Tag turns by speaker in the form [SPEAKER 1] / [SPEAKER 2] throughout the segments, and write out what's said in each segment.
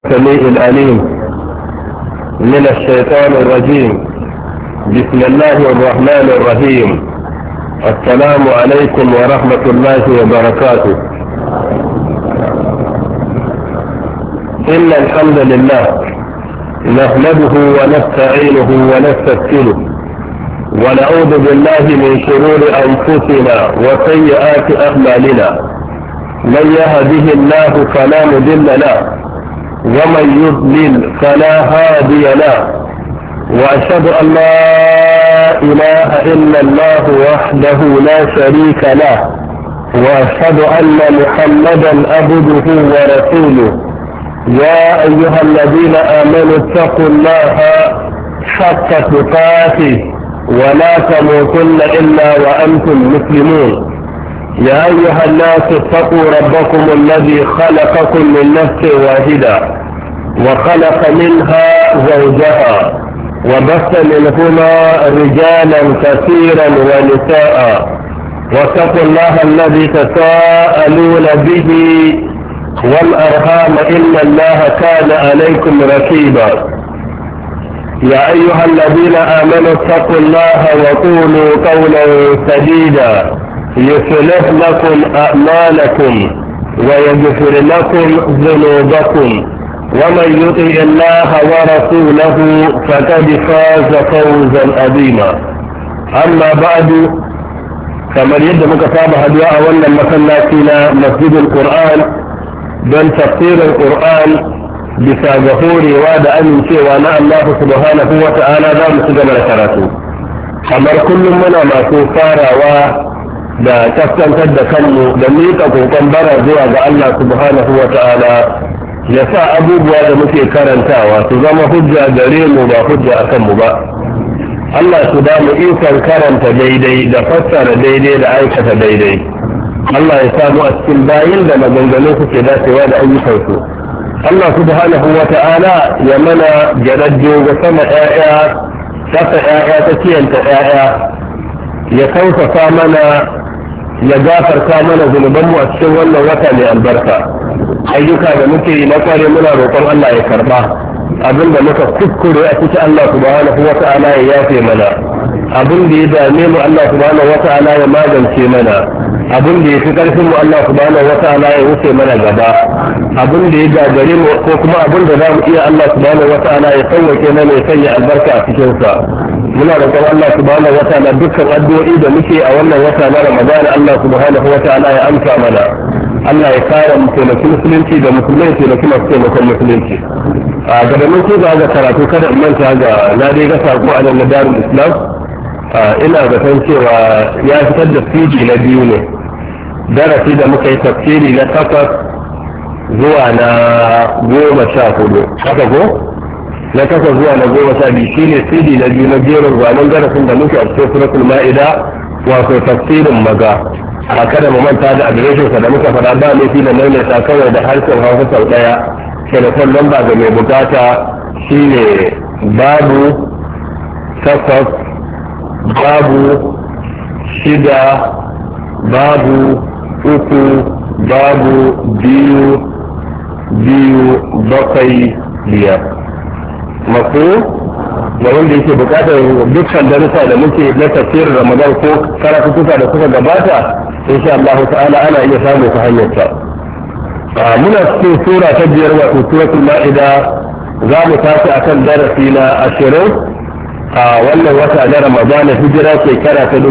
[SPEAKER 1] السميع العليم من الشيطان الرجيم. بسم الله الرحمن الرحيم. السلام عليكم ورحمة الله وبركاته. إن الحمد لله نحمده ونستعينه ونستغفره ونعوذ بالله من شرور أنفسنا وسيئات أعمالنا. من يهده الله فلا مضل له ومن يضلل فلا هادي له، واشهد ان لا اله الا الله وحده لا شريك له، واشهد ان محمدا عبده ورسوله. يا ايها الذين امنوا اتقوا الله حق تقاته ولا تموتن الا وانتم مسلمون. يا أيها الناس اتقوا ربكم الذي خلقكم من نفس واحدة وخلق منها زوجها وبث منهما رجالا كثيرا ونساء، واتقوا الله الذي تساءلون به والأرحام إن الله كان عليكم رقيبا. يا أيها الذين آمنوا اتقوا الله وقولوا قولا سديدا يصلح لكم أعمالكم ويغفر لكم ذنوبكم، ومن يطع الله ورسوله فقد فاز فوزا عظيما. أما بعد، كما يد مكتاب هدواء ولا مسلاتنا مسجد القرآن بل تفسير القرآن بساجهوري وعد أن وانا الله سبحانه وتعالى ذا مسجد الكراتو. أمر كل منا ما سوفارا da kaskantar da kanmu da miƙa kokon bara zuwa ga Allah subhanahu wa ta'ala ya sa abubuwa da muke karantawa su zama hujja gare mu ba hujja a kanmu ba. Allah su ba mu ikon karanta daidai da fassara daidai da aikata daidai. Allah ya samu a cikin bayin da maganganu suke dacewa da ayyukansu. Allah subhanahu wa ta'ala ya mana jaraddo ga sama ƴaƴa, kasa ƴaƴa ta kiyanta ƴaƴa, ya kausafa mana ya gafarta mana zunubanmu a cikin wannan wata mai albarka. Ayyuka da muke yi na kware muna roƙon Allah ya karba, abin da muka kuskure a cikin Allah subhanahu wa ta'ala ya yafe mana, abin da ya dame mu Allah subhanahu wa ta'ala ya magance mana, abin da ya fi ƙarfin mu Allah subhanahu wa ta'ala ya wuce mana gaba, abin da ya gagare mu ko kuma abin da za mu iya Allah subhanahu wa ta'ala ya sauwake mana ya sanya albarka a cikinsa. Muna roƙon Allah subhanahu wa ta'ala dukkan addu'o'i da muke a wannan wata na Ramadan Allah subhanahu wa ta'ala ya amsa mana. Allah ya kare mu taimakon musulunci da musulmai taimakon masu taimakon musulunci. A gabanin ko ga karatu kada in manta ga na dai ga sako a nan na Darul Islam. Ina zaton cewa ya fitar da CD na biyu ne. Darasi da muka yi tafsiri na 8 zuwa na 14. Haka ko? na 8 zuwa na 12 shine CD na biyu na jerin gwanon darasin da muke a cikin suratul ma'ida, wato tafsirin maza. A kada mu manta da adireshin sa da muka faɗa ba laifi da maimaita kawai da harshen Hausa sau ɗaya. Telefon lamba ga mai bukata shine babu 8 babu 6 babu 3 babu 2 2 7 5 masu da wanda yake bukatar dukkan darussa da muke na tafsirin Ramadan ko karatuka da suka gabata insha Allah ta'ala ana iya samu ta hanyar ta. Muna cikin sura ta 5 wato suratul Ma'ida, za mu tafi akan darasi na 20 a wannan wata na Ramadan, hijira shekara ta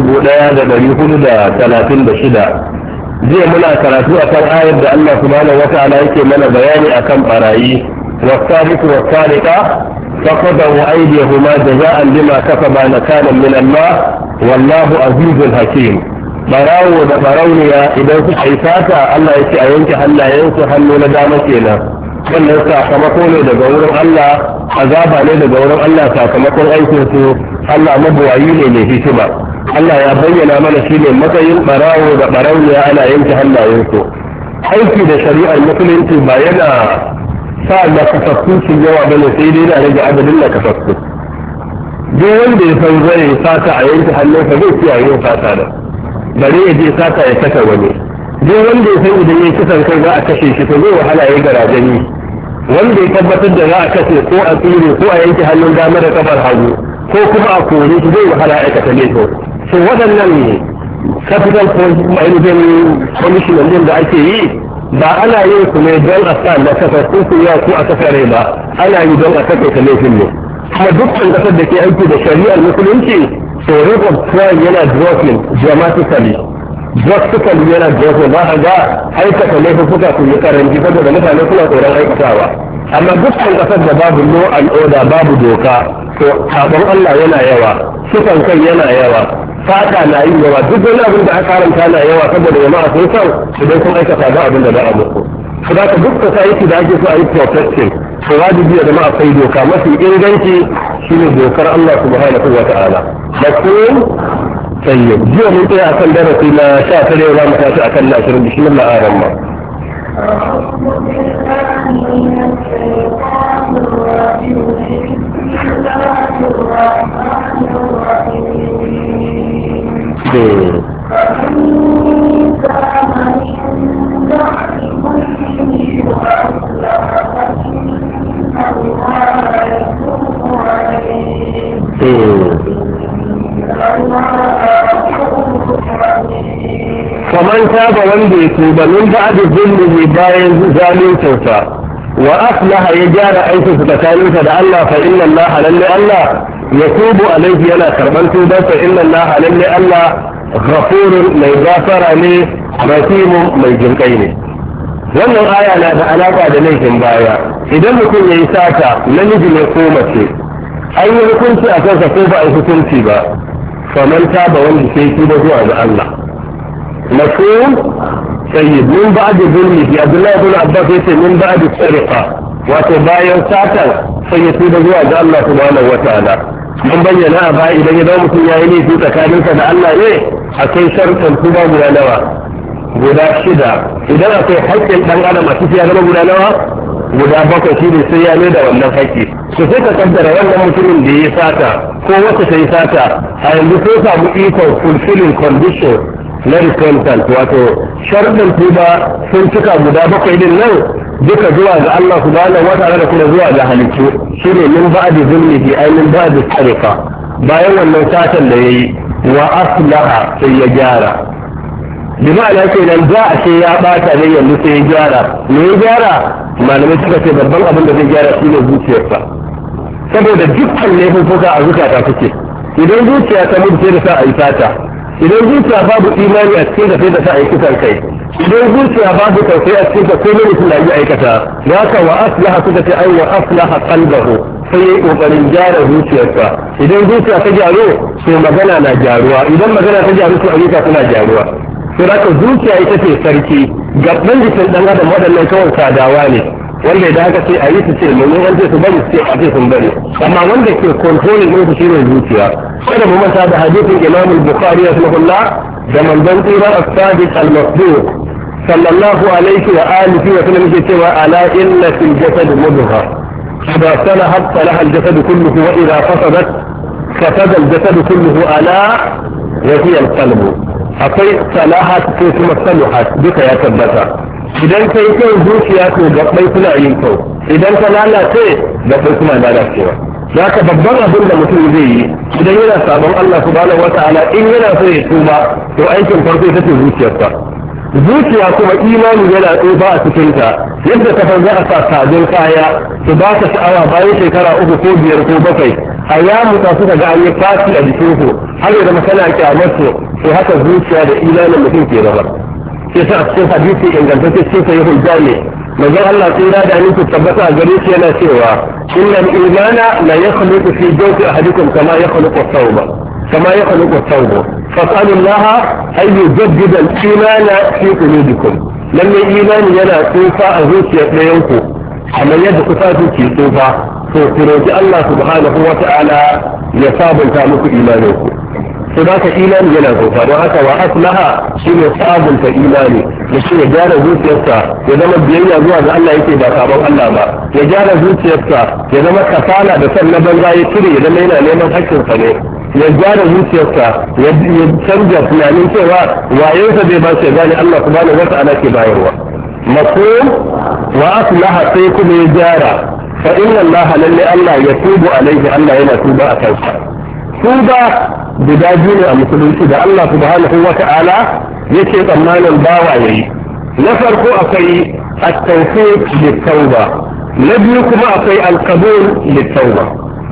[SPEAKER 1] 1436. Jiya muna karatu akan ayar da Allah subhanahu wa ta'ala yake mana bayani akan barayi والسارق والسارقة فقطعوا أيديهما جزاء بما كسبا نكالا من الله والله عزيز حكيم. براو da barauniya idan suka yi sata Allah ya ce a yanke hannayensu hannu na dama kenan. Wannan sakamako ne daga wurin Allah, azaba ne daga wurin Allah sakamakon aikin su. Allah mabuwayi ne mai hikima. Allah ya bayyana mana shine matsayin barawo da barauniya ana yanke hannayensu. Aiki da shari'ar musulunci ba yana sa na kasassu sun yawa bane sai dai na rage adadin na kasassu. Duk wanda ya san zai sata a yanke hannunsa zai kiyaye yin sata da bare ya je sata ya saka wani. duk wanda ya san idan ya kisan kai za a kashe shi to zai wahala ya garajani wanda ya tabbatar da za a kashe ko a tsire ko a yanke hannun dama da kafar hagu ko kuma a kore shi zai wahala aikata laifin to waɗannan capital punishment din da ake yi ba ana yin su ne don a sa na kasa ko su yawa ko a kasa rai ba ana yi don a takaita laifin ne kuma dukkan kasar da ke aiki da shari'ar musulunci so rate of crime yana dropping dramatically yana dropping ba a ga aikata laifin suka su yi karanci saboda mutane suna tsoron aikatawa amma dukkan kasar da babu law and order babu doka to sabon Allah yana yawa sukan kai yana yawa fata na yi yawa duk wani abin da aka karanta na yawa saboda jama'a sun san idan sun aikata ba abin da za a muku su da duk society da ake so a yi protecting to wajibi ya zama akwai doka mafi inganci shine dokar Allah subhanahu wa ta'ala mafhum tayyib jiya mun tsaya akan darasi na 19 za mu tashi akan na 20 bismillah ar-rahman فمن تاب wanda ya tuba min ba'da zulmihi bayan zaluncinsa wa aslaha ya gyara aikinsa tsakaninsa da Allah fa inna Allah lalle Allah yatubu alayhi yana karban tubarsa inna Allah lalle Allah ghafurun mai gafara ne rahimun mai jinkai ne wannan aya na da alaka da laifin baya idan mutum yayi sata namiji ne ko mace an yi hukunci a kansa ko ba a yi hukunci ba faman taba wanda sai tuba zuwa ga Allah مفهوم طيب من بعد ظلمه عبد الله بن عباس يقول من بعد السرقه وتباين ساتا سيتوب زواج الله سبحانه وتعالى من بينا با idan ya dawo mutum yayi laifi tsakaninsa da Allah ne akwai sharɗin tuba guda nawa guda 6 idan akwai haƙƙin dan adam a cikin ya zama guda nawa guda 7 shi ne sai ya ne da wannan haƙƙi to sai ka kaddara wannan mutumin da ya sata ko wata ta yi sata a yanzu sai samu ikon fulfilling condition na repentant wato sharɗin tuba sun cika guda 7 din nan duka zuwa ga Allah subhanahu wa ta'ala da kuma zuwa ga halittu shine min ba'di zulmihi ay min ba'di sariqa bayan wannan satan da yayi wa aslaha sai ya gyara bi ma'ana kenan da a ce ya bata ne yanzu sai ya gyara me ya gyara malamai suka ce babban abin da zai gyara shine zuciyarsa saboda dukkan laifuka a zukata suke idan zuciya ta mutu sai da sa a yi sata idan zuciya babu imani a cikin da sai da sa a yi kisan kai idan zuciya babu tausayi a cikin da komai mutum na yi aikata ya ka wa aslaha suka ce ai wa aslaha qalbahu sai yayi kokarin gyara zuciyarsa idan zuciya ta gyaru to magana na gyaruwa idan magana ta gyaru to ayyuka suna gyaruwa to haka zuciya ita ce sarki gaban jikin dan adam waɗannan kawai sadawa ne wanda idan aka ce a yi su ce mun an ce su bari su ce a ce sun bari amma wanda ke controlling din su shine zuciya kada mu manta da hadisin Imam al-Bukhari rahimahullah da manzon tsira as-sadiq al-masduq sallallahu alaihi wa alihi wa sallam yake cewa ala inna fil jasad mudghah idha salahat salaha al-jasad kulluhu wa idha fasadat fasada al-jasad kulluhu ala wa hiya al-qalb akwai salahat ko kuma saluhat duka ya tabbata idan kai kai zuciya to gabbai suna yin kyau idan ka lalace gabbai suna lalacewa za ka babban abin da mutum zai yi idan yana sabon Allah subhanahu wata'ala in yana so ya tuba to aikin farko ita ce zuciyarsa zuciya kuma imani yana tsufa a cikinta yadda ka za a sa sabon kaya su ba ka sha'awa bayan shekara 3 ko 5 ko 7 a ya mutu suka ga an yi fasi a jikinsu har ya zama kana kyamarsu to haka zuciya da imanin mutum ke zama sai sa a cikin hadisi ingantacce cikin sahihul jami manzon Allah tsira da aminci tabbata a gare shi yana cewa innal imana la yakhluqu fi jawfi ahadikum kama yakhluqu ath-thawba kama yakhluqu ath-thawba fas'alu Allah an yujaddida al-imana fi qulubikum lalle imani yana tsufa a zuciyar ɗayanku kamar yadda kusafi ke tsufa to ku roki Allah subhanahu wa ta'ala ya sabunta muku imaninku to da ka imani yana tsufa don haka wa aslaha shine sabunta imani da shi ya gyara zuciyarsa ya zama biyayya zuwa ga Allah yake ba sabon Allah ba ya gyara zuciyarsa ya zama kasala da san na banza ya cire ya zama yana neman haƙƙinsa ne ya gyara zuciyarsa ya canja tunanin cewa wayensa bai ba shi gane Allah subhanahu wa ta'ala ke bayarwa مفهوم؟ وأصلح فيكم إجارة فإن الله للي الله يتوب عليه الله إلى توبة أكوشا توبة بداجين المسلمين إذا الله سبحانه وتعالى يكي طمان الباوعي نفرق أكي التوفيق للتوبة نبيكم أكي القبول للتوبة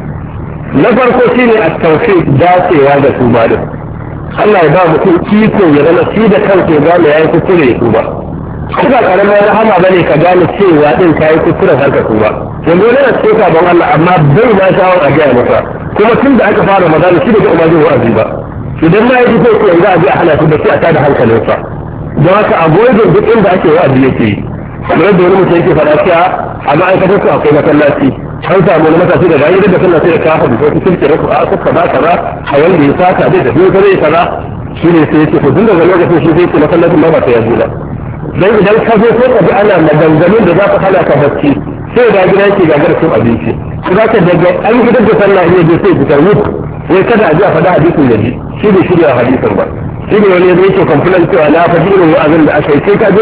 [SPEAKER 1] نفرق سيني التوفيق داتي وهذا توبة Allah ya ba mutum iko ya zama shi da kansa ya gane yayi kuskure ya tuba kuma karamar rahama bane ka gane cewa din kai kuskuren har ka tuba yanzu ne na ce sabon Allah amma bai na shawar a gaya masa kuma tun da aka fara magana shi da umma zai wa'azi ba idan ma yaji ko yanzu a ji a hana shi da shi a tada hankalinsa don haka a goyon duk inda ake wa'azi yake yi kamar da wani mutum yake faɗa cewa a ma'aikatar su akwai masallaci an samu wani matashi da bayan da sallah sai da kafa da wasu kirki rasu a suka ba kaza a wanda ya saka zai tafi wata zai kaza shi ne sai ya ce to tun daga lokacin shi zai ce masallacin ma ba ta yanzu ba dan idan ka zo sai ka bi ana maganganun da za ka hana ka bacci sai da gida yake gagar cin abinci za ka daga an gidan da sallah ne je sai fitar mutu wai kada a ji a faɗa hadisin ya ji shi bai shirya hadisin ba shi ne wani zai ce kwamfulan cewa na faɗi irin wa'azin da aka yi sai ka ji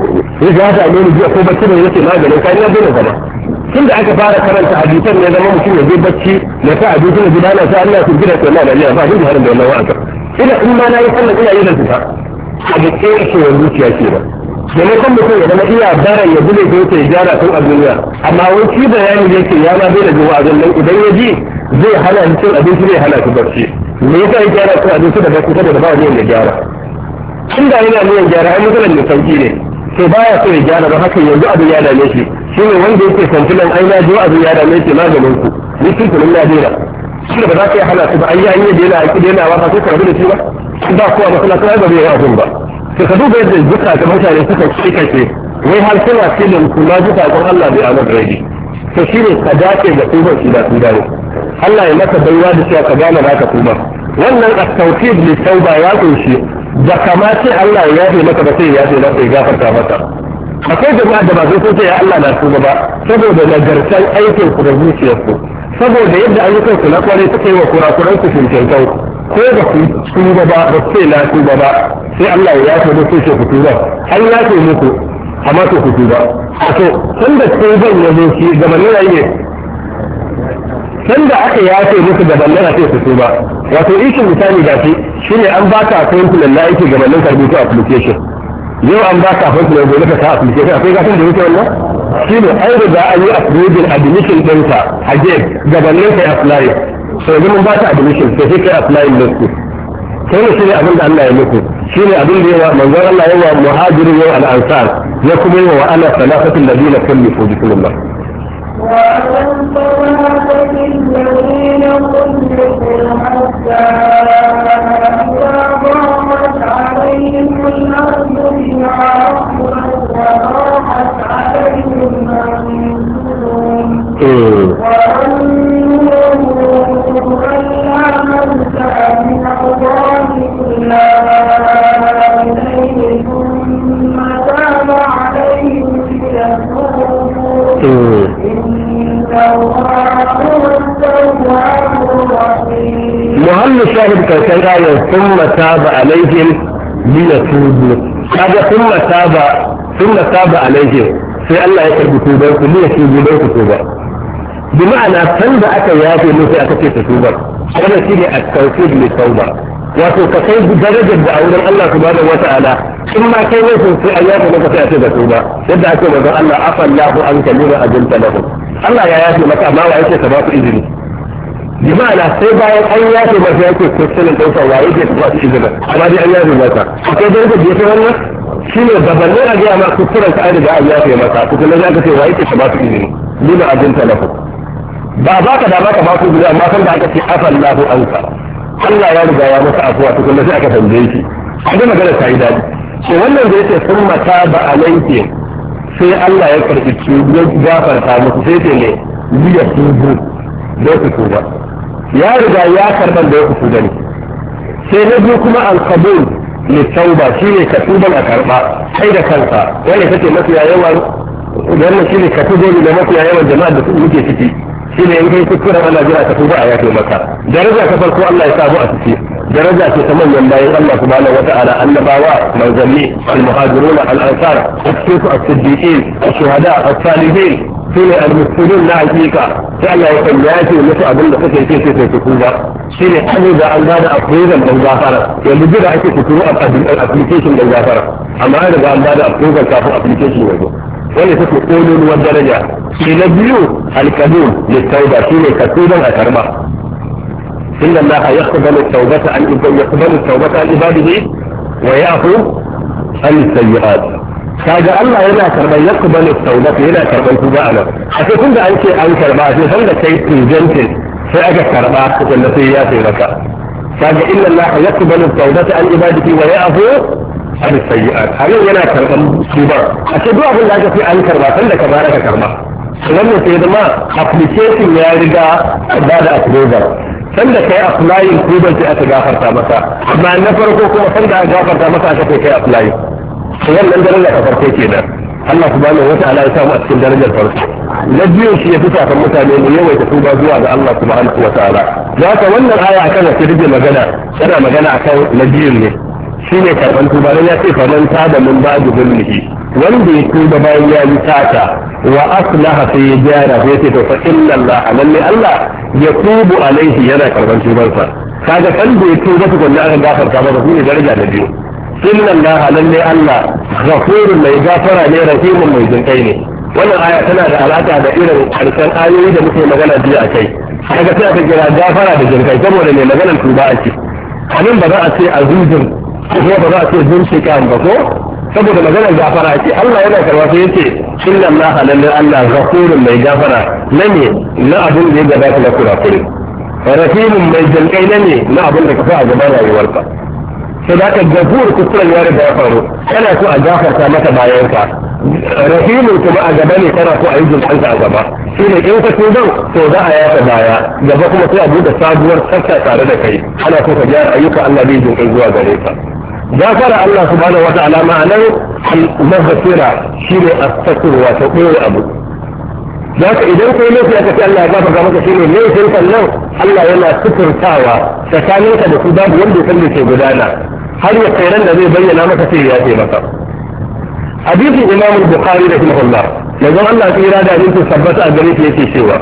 [SPEAKER 1] ya ga ne jiya ko bacci ne yake maganin ka ya daina zama tun da aka fara karanta hadisan ne zama mutum ya je bacci na sa abinci na gidana sai Allah su gida sai Allah da ba shi da harin da wannan wa'azi ina in ma na yi sallah ina yi da tuka a da ke ce wa zuciya ke ba maimakon mutum ya zama iya baran ya bude ko ya gyara tun a duniya amma wani shi bayani yake ya ma bai da zuwa wa'azin nan idan ya ji zai hana ni cin abinci zai hana shi bacci me yasa ya gyara cin abinci da bacci saboda ba wani ya gyara inda yana niyan gyara ai matsalar mai sauki ne to baya so ya gyara ba haka yanzu abin ya dame shi shine wanda yake kwamfilan ai na jiwa abin ya dame shi maganin ku ni tun kullum na dena shi da ba za ka yi hana su ba ai ya yi dena a ki dena ba sai ka rabu da shi ba ba kowa masala sai ba bai yi abin ba to ka duba yadda duka ga mutane suka kike wai har suna filin kula duka ga Allah bai amar ready to shine ka dace da tuba shi da tuba ne Allah ya maka baiwa da cewa ka gane zaka tuba wannan at-tawhid li tauba ya kunshi da kamace Allah ya yafe maka ba sai ya yafe maka ya gafarta maka akwai jama'a da ba zai so ya Allah na tuba ba saboda nagartan aikin ku da zuciyar ku saboda yadda ayyukan ku na kware suka yi wa kurakuran ku fintankau ko da ku tuba ba ba sai na tuba ba sai Allah ya yafe muku sai ku tuba an yafe muku amma to ku tuba to sanda tuban ya zo shi gabanin rayi sanda aka yafe muku gabanin a sai ku tuba wato ishin misali ga shi shine an baka appointment na aiki gabanin karbutu application yau an baka appointment gobe ka sa application akwai gasan da yake wannan shine an riga an yi approving admission ɗinka a gate gabanin kai apply so yanzu mun baka admission sai kai apply din ku sai ne shine abin da Allah ya muku shine abin da yawa manzon Allah yawa muhajirin yau al-ansar ya kuma yawa ana salafatul ladina kullu bismillah
[SPEAKER 2] وأن صلاة الذين خلقوا حتى إذا ضاقت عليهم الأرض بما رحبت وضاقت عليهم أنفسهم وظنوا أن لا ملجأ من الله إلا إليه ثم تاب عليهم ليتوبوا
[SPEAKER 1] محل شاهد كان آية ثم تاب عليهم ليتوبوا هذا ثم تاب عليهم في الله يكتب توبة ليتوبوا لو توبة بمعنى تند أكا يافي نوسي أكا توبة هذا شيء التوحيد للتوبة wato ka kai darajar da auren Allah subhanahu wata'ala in ma kai ne sun sai ayyuka maka sai a ce da su ba yadda ake manzon Allah afallahu an kalima ajinta lahu Allah ya yafe maka amma wa yake ka ba su izini bi ma'ana sai bayan an yafe maka yake kusurin dauka wa yake ka ba su izini amma dai an yafe maka akwai darajar da yake wannan shine gabanin a ga ma kusurin ka riga an yafe maka kuma za ka ce wa yake ka ba su izini lima ajinta lahu ba ka da maka ba su izini amma kan da aka ce afallahu anka Allah ya riga ya masa afuwa tukun da sai aka tambaye shi a ga magana ta yi dadi to wannan da yake sun mata ba alaiki sai Allah ya karbi ya gafarta musu sai ce ne biya tubu da su tuba ya riga ya karban da su tuba ne sai na biyu kuma al-qabul li tauba shine ka tuban a karba sai da kanka wanda kake mafi yawan wannan shine kategori da mafiya yawan jama'a da muke ciki shine in kai kuskuren Allah jira ka tuba a yafe maka daraja ta farko Allah ya samu a ciki daraja ce ta manyan bayan Allah subhanahu wata'ala annabawa manzanni al-muhajiruna al-ansar as-siddiqin ash-shuhada as-salihin sune al-muslimin na hakika sai Allah ya kan yafe musu abin da suka yi sai su tuba shine an da an gada approval dan gafara yanzu jira ake kuturu application dan gafara amma an da an gada approval kafin application yanzu wanda take kololuwar daraja shi na biyu al-qabul lit-tauba shine katuban a karba inna allaha yaqbalu at-taubata an ibadihi wa ya'fu an as-sayyi'at kaga Allah yana karban yaqbalu at-taubata yana karban tuba ana a cikin da an ce an karba sai san da kai presented sai aka karba kuma sai ya sai maka kaga inna allaha yaqbalu at-taubata an ibadihi wa ya'fu an as-sayyi'at halin yana karban tuba a ce duk abin da aka fi an karba san da ka bara ka karba wannan sai zama application ya riga ba da approval sanda kai applying tuban sai aka gafarta maka amma na farko kuma sanda aka gafarta maka aka kai applying wannan darajar ta farko kenan Allah subhanahu wata'ala ya samu a cikin darajar farko na biyu shi ya fita kan mutane mu yawaita tuba zuwa ga Allah subhanahu wata'ala da haka wannan aya akan wace rige magana tana magana akan na biyun ne shine karban tuba dan ya ce fa man tada min ba'di zulmihi wanda ya tuba bayan ya yi sata wa aslaha sai ya gyara sai ce to fa inna Allah lalle Allah ya tubu alaihi yana karban tubarsa kaga kan da ya tuba tukun da aka gafarta masa shine daraja da biyu inna Allah lalle Allah ghafurun mai gafara ne rahimun mai jinkai ne wannan aya tana da alaka da irin karshen ayoyi da muke magana jiya akai kaga sai aka kira gafara da jinkai saboda mai maganar tuba ake anan ba za a ce azizun ko ba za a ce zunshika ba ko saboda maganar gafara ce Allah yana karwa sai yace inna Allah lalle Allah ghafurun mai gafara ne na abin da ya gabata da kurakure rahimun mai jinkai ne na abin da ka fa a gaban rayuwarka sai da ka gafur kusuran ya riga ya faru kana so a gafarta maka bayan ka rahimun kuma a gaba ne kana so a yi jinkanka a gaba shine in ka tuban to za a yafa baya gaba kuma sai a buɗe sabuwar tsafta tare da kai ana so ka gyara ayyuka Allah bai jinkai zuwa gare ka gafara Allah subhanahu wa ta'ala ma'anar al-maghfira shine as-satr wa taqwa abu zaka idan kai ne sai ka ce Allah ya gafarta maka shine ne sai kallon Allah yana suturtawa tsakaninka da su babu wanda ya san me ke gudana har ya kai ran da zai bayyana maka sai ya ce maka hadisin Imam al-Bukhari rahimahullah yanzu Allah tsira da abin tabbata a gare shi yake cewa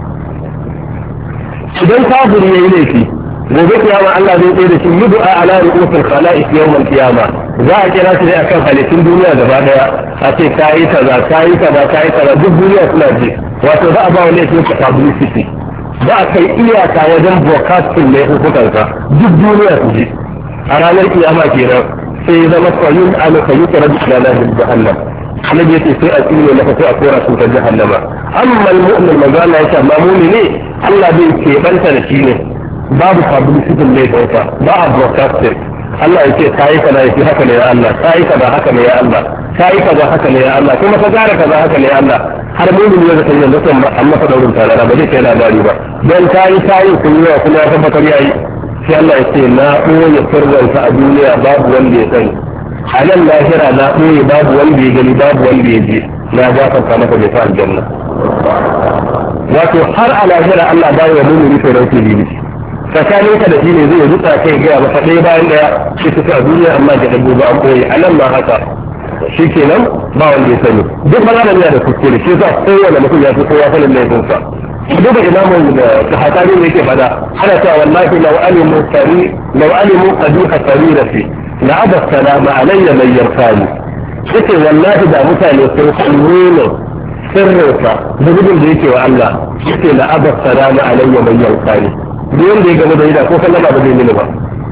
[SPEAKER 1] idan kafiri yayi laifi gobe kiyama Allah zai tsaye da shi yud'a ala ru'usil khalaiq yawm al-qiyama za a kira shi ne akan halittun duniya gaba daya a ce kai kaza duk duniya suna ji wato za a ba wani ne ka publicity za a kai iyaka wajen broadcasting ne hukuntansa duk duniya su ji a ranar kiyama kenan sai ya zama sayun ala kayyuka rabbi lana bil jahannam annabi yace sai a tsine maka sai a kora su ta jahannama amma al-mu'min manzo Allah ya ce amma mu'mini Allah bai keɓanta da shi ne babu publicity ne da ba a broadcasting Allah ya ce kai kaza yake haka ne ya Allah kai kaza haka ne ya Allah kai kaza haka ne ya Allah kuma ka gara kaza haka ne ya Allah har mu'min ya zata yanzu san amma fa daurin tare ba zai kai labari ba dan kai kun yi kuma ya tabbatar yayi sai Allah ya ce na ɓoye sirrinsa a duniya babu wanda ya sani a nan lahira na ɓoye babu wanda ya gani babu wanda ya je na gafarta maka bai sa aljanna wato har a lahira Allah ba ya mumini sai rauke bibi tsakanin ka da shi ne zai rutsa kai gaya masa ɗaya bayan ɗaya shi ta a duniya amma da dabbo ba an ɓoye a nan ma haka shi kenan ba wanda ya sani duk bana da yana da kuskure shi sa kowane mutum ya fi kowa sanin laifinsa duba imamun da hatari ne yake fada ana cewa wallahi law alimu qaduha sarirati la aba salama alayya man yarfani yace wallahi da mutane sun san ne sirrinsa da gudun da yake wa Allah yace la aba salama alayya man yarfani duk wanda ya gamu da ida ko sallama ba zai mini ba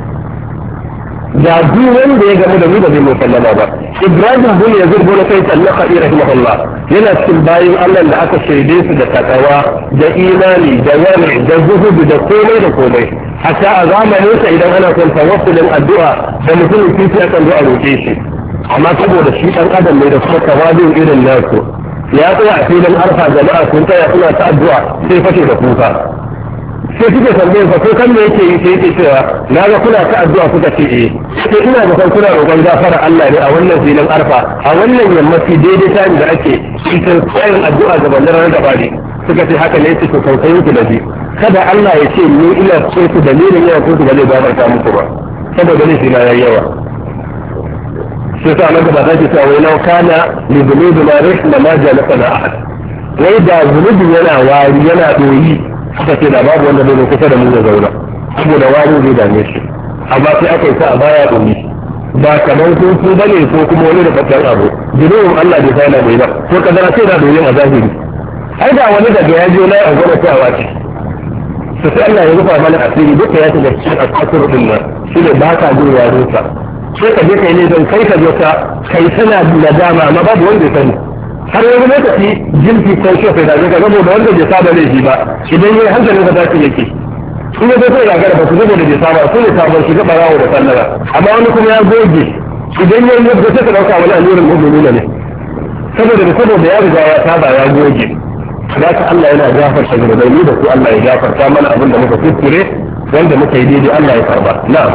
[SPEAKER 1] da duk wanda ya gamu da ni ba zai mu sallama ba Ibrahim bin Yazid bin Sayyid al-Nakhai rahimahullah yana cikin bayin Allah da aka shaide su da takawa da imani da wani da zuhudu da komai hatta a zamanin sa idan ana son tawassulin addu'a da mutum kifi akan zo a roƙe shi amma saboda shi dan adam ne da kuma tawazun irin nasu ya tsaya a filin arfa jama'a sun tsaya suna ta addu'a sai fashe da kuka sai suke tambayar fa ko kan me yake yi sai yake cewa na ga kuna ta addu'a kuka ce sai ina da kuna roƙon gafara Allah ne a wannan filin arfa a wannan yammaci daidai time da ake cikin tsayin addu'a ga bandar da bari suka ce haka ne su tausayin ku da ji kada Allah ya ce ni ina so ku dalilin yana so ku ba zai gafarta muku ba saboda ne na yayi yawa sai sa nan da ba zai cewa wai kana li dhunubi ma rihna ma jalasa na ahad wai da zunubi yana wari yana doyi suka ce da babu wanda zai kusa da mu ya zauna saboda wari zai dame shi amma sai aka yi sa a baya doyi ba kamar kuku bane ko kuma wani da babban abu zunubin Allah bai sa yana doyi ba ko kadara sai da doyin a zahiri ai da wani daga ya je na a gona ta wace to sai Allah ya rufa mana asiri duka ya shiga cikin asiri din nan shine ba ka jin yaro sa sai ka je kai ne don kai ka je ka kai sana nadama amma babu wanda ya sani har wani lokaci jinsi ko shofe da zaka gabo da wanda bai saba da shi ba idan yayi hankalin ka tashi yake in ya zai ga gara ba su gabo da bai saba su ne sabon shiga barawo da sallara amma wani kuma ya goge idan yayi yadda sai ka dauka wani alurin mu'minuna ne saboda ya riga ya saba ya goge haka Allah yana gafarta zunubai da ku Allah ya gafarta mana abin da muka kuskure wanda muka yi daidai Allah ya karba na'am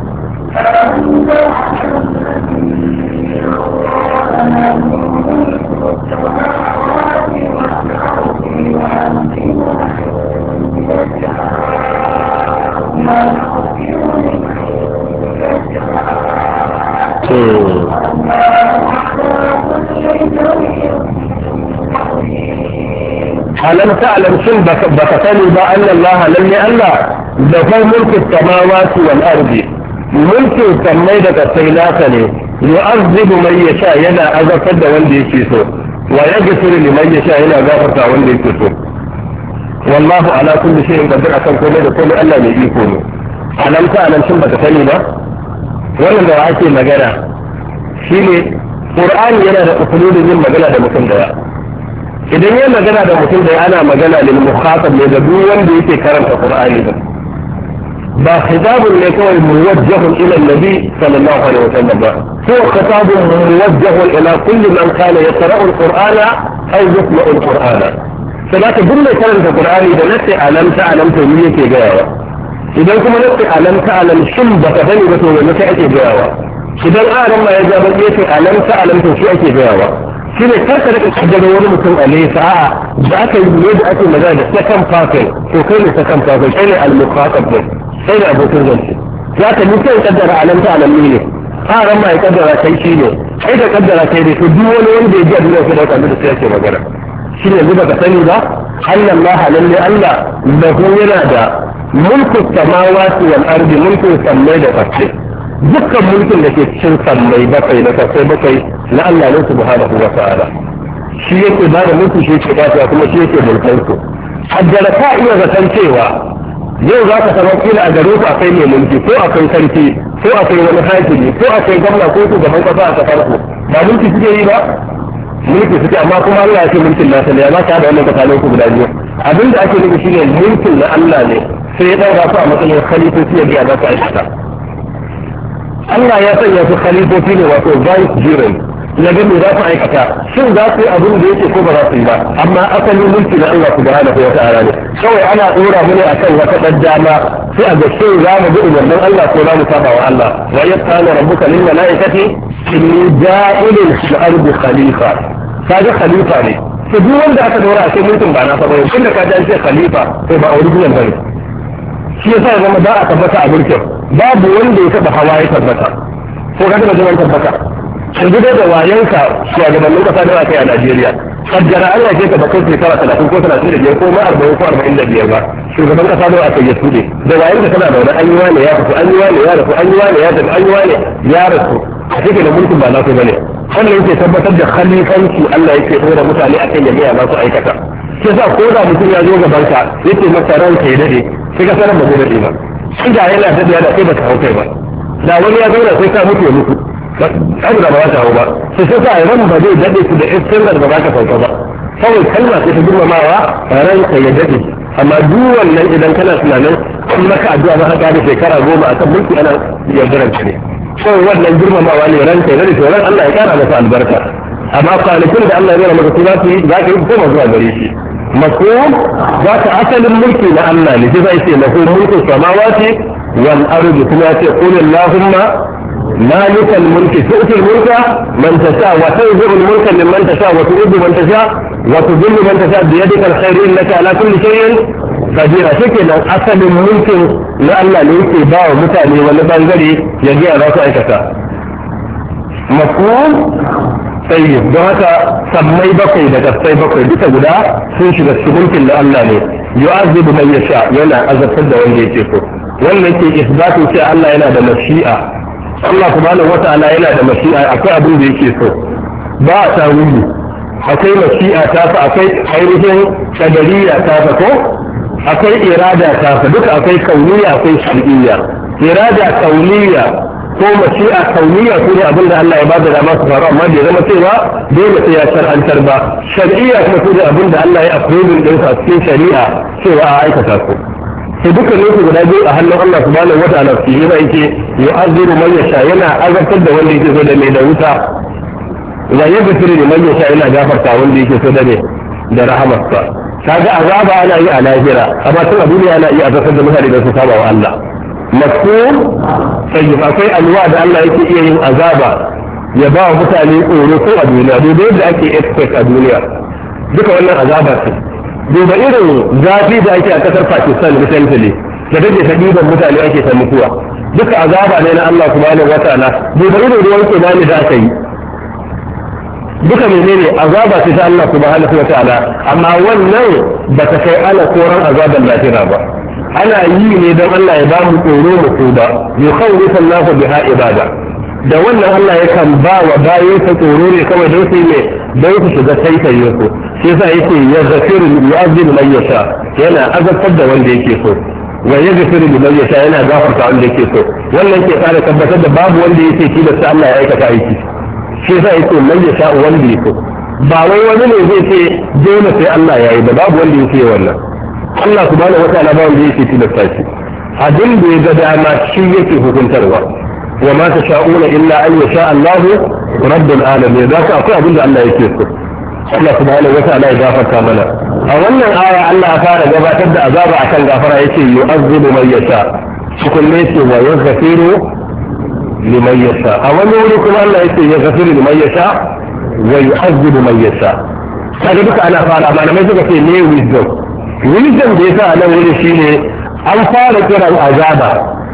[SPEAKER 1] ألم تعلم شن بكتني بأن الله لم يألا له ملك السماوات والأرض ملك سميدة السيلاتني يعذب من يشاء ينا أغفر وندي يشيسو ويغفر لمن يشاء ينا غفر وندي يشيسو والله على كل شيء قدر أكن كل كل ألا يكون ألم تعلم شن بكتني با wannan da ake magana shine Qur'ani yana da usulun yin magana da mutum daya idan yin magana da mutum daya ana magana lil mukhatab ne da duk wanda yake karanta Qur'ani ba ba khitabun ne kawai muwajjahun ila annabi sallallahu alaihi wasallam ba ko khitabun muwajjahun ila kulli man kana yaqra'u al-Qur'ana aw yasma'u al-Qur'ana sadaka duk mai karanta Qur'ani da nasi alam ta alam to yake gayawa idan kuma nasi alam ta alam shin baka sani ba to wanda ake gayawa idan aran ma ya ja ba yake alam ta alam to shi ake gayawa shi ne karka da kaddara wani mutum a nesa a'a da aka yi ne da ake magana da second person to kai ne second person kai ne al-muqatab din sai da abokin zance za ka nufi ya kaddara alam ta alam ne aran ma ya kaddara kai shi ne kai da kaddara kai ne to duk wani wanda ya ji a duniya sai da kaddara sai ake magana shi ne zuba ka sani ba Allah lalle Allah lahu yana da mulku samawati wal ardi mulkin sammai da ƙasa dukkan mulkin da ke cikin sammai bakwai da ƙasai bakwai na Allah ne subhanahu wa ta'ala shi yake ba da mulki shi yake ba kuma shi yake mulkan su haddara ka iya zaton cewa yau za ka samu kila a gare ku akwai mai mulki ko akwai sarki ko akwai wani hakimi ko akwai gwamna ko shugaban kasa a kasar ku ba mulki suke yi ba mulki suke amma kuma Allah ya ce mulkin nasa ne ya za ka da wannan tsakanin ku guda biyu abin da ake nufi shine mulkin na Allah ne sai ya ɗaura su a matsayin khalifofi ya biya za su aikata Allah ya sanya su khalifofi ne wato vice jiran ya ga me za su aikata shin za su yi abin da yake ko ba za su yi ba amma asalin mulki na Allah subhanahu wa ta'ala ne kawai ana dora mu ne akan wata dan dama sai a ga shin za mu bi umarnin Allah ko za mu saba wa Allah wa yaqulu rabbuka lil malaikati inni ja'ilun fil ardi khalifa kaga khalifa ne to duk wanda aka dora a cikin mulkin ba na saba yau tunda ka ji an ce khalifa sai ba original bane shi yasa ya zama ba a tabbata a mulkin babu wanda ya taba hawa ya tabbata ko ka taba zaman tabbata yanzu dai da wayanka shugabannin kasa da aka yi a Najeriya kaddara Allah ke ka bakai shekara 30 ko 35 ko ma 40 ko 45 ba shugaban kasa da aka yi su ne da wayanka kana da wani an yi wani ya rasu an yi wani ya rasu an yi wani ya tafi an yi wani ya rasu a cikin da mulkin ba nasu bane wannan yake tabbatar da khalifanci Allah yake dora mutane akan jami'a ba su aikata sai sa ko da mutum ya zo gaban ka yake masa ranka ya dade sai ka sanar ba zai dade ba shi da yana da da kai ba ka hau kai ba da wani ya zauna sai ka mutu ya mutu abu da ba za ta hau ba sai sai sa ran ba zai dade su da iskan da ba za ka sauka ba kawai kalma sai ta girmamawa ranka ya dade amma duk wannan idan kana tunanin kun maka addu'a za ka gane shekara 10 akan mulki ana yaudaran ka ne kawai wannan girmamawa ne ranka ya dade to ran Allah ya kara masa albarka amma kwanakin da Allah ya nuna maka su za su yi za ka yi koma zuwa gare shi mafhum za ka asalin mulki na Allah ne sai zai ce lahu mulku samawati wal ardi kuma ce qul allahumma مالك الملك تؤتي الملك من تشاء وتنزع الملك ممن تشاء وتعز من تشاء وتذل من تشاء بيدك الخير انك على كل شيء قدير شكل اصل الملك لان ليس باو متاني ولا بنغري يجي على راسك مفهوم طيب don haka sammai bakwai da kasai bakwai duka guda sun shiga cikin mulkin da Allah ne yu'azzibu man yasha yana azabtar da wanda yake so wannan ke isbatu sai Allah yana da mashi'a Allah subhanahu wata'ala yana da mashi'a akwai abin da yake so ba a tawili akwai mashi'a ta fa akwai ainihin qadariyya ta fa ko akwai irada ta fa duka akwai kauniyya akwai shar'iyya irada kauniyya ko mashi'a kauniyya ko ne abin da Allah ya bada dama su faru amma bai zama cewa dole sai ya shar'antar ba shar'iyya kuma ko ne abin da Allah ya approve din sa cikin shari'a cewa a aikata su sai duka ne su guda biyu a hannun Allah subhanahu wataala su yi ba yake yu'azziru man yasha yana azabtar da wanda yake so da mai da wuta wa yaghfiru liman yasha yana gafarta wanda yake so da mai da rahamarsa kaga azaba ana yi a lahira amma tun a duniya ana yi azabtar da mutane da su saba wa Allah mafhum tayyib akwai alwa da Allah yake iya yin azaba ya ba wa mutane tsoro ko a duniya da yadda ake expect a duniya duka wannan azaba ce duba irin zafi da ake a kasar Pakistan recently da take ta ɗiban mutane ake ta mutuwa duka azaba ne na Allah subhanahu wataala duba irin ruwan tsunami da aka yi duka menene azaba ce ta Allah subhanahu wataala amma wannan ba ta kai ana koran azaban lahira ba ana yi ne don Allah ya ba mu tsoro mu tuba yukhawwifu Allahu biha ibada da wannan Allah yakan ba wa bayansa tsoro ne kawai don su ne don su shiga taitaye su shi yasa yake ya zafiru yu'azzibu man yasha yana azabtar da wanda yake so wa yaghfiru liman yasha yana gafarta wanda yake so wannan ke tsara tabbatar da babu wanda yake tilasta Allah ya aikata aiki shi yasa yake man yasha wanda yake ba wai wani ne zai ce dole sai Allah ya yi ba babu wanda yake wannan Allah subhanahu wataala ba wanda yake tilasta shi abin da ya ga dama shi yake hukuntarwa wa ma tasha'una illa an yasha Allah rabbul alamin zaka akwai abin da Allah yake so Allah subhanahu wataala ya gafarta mana a wannan aya Allah ya fara gabatar da azaba akan gafara yace yu'azzibu man yasha tukunne ce wa yaghfiru liman yasha a wani wuri kuma Allah yace yaghfiru liman yasha wa yu'azzibu man yasha kaga duka ana fara malamai suka ce ne wisdom da yasa a nan wuri shine an fara kiran azaba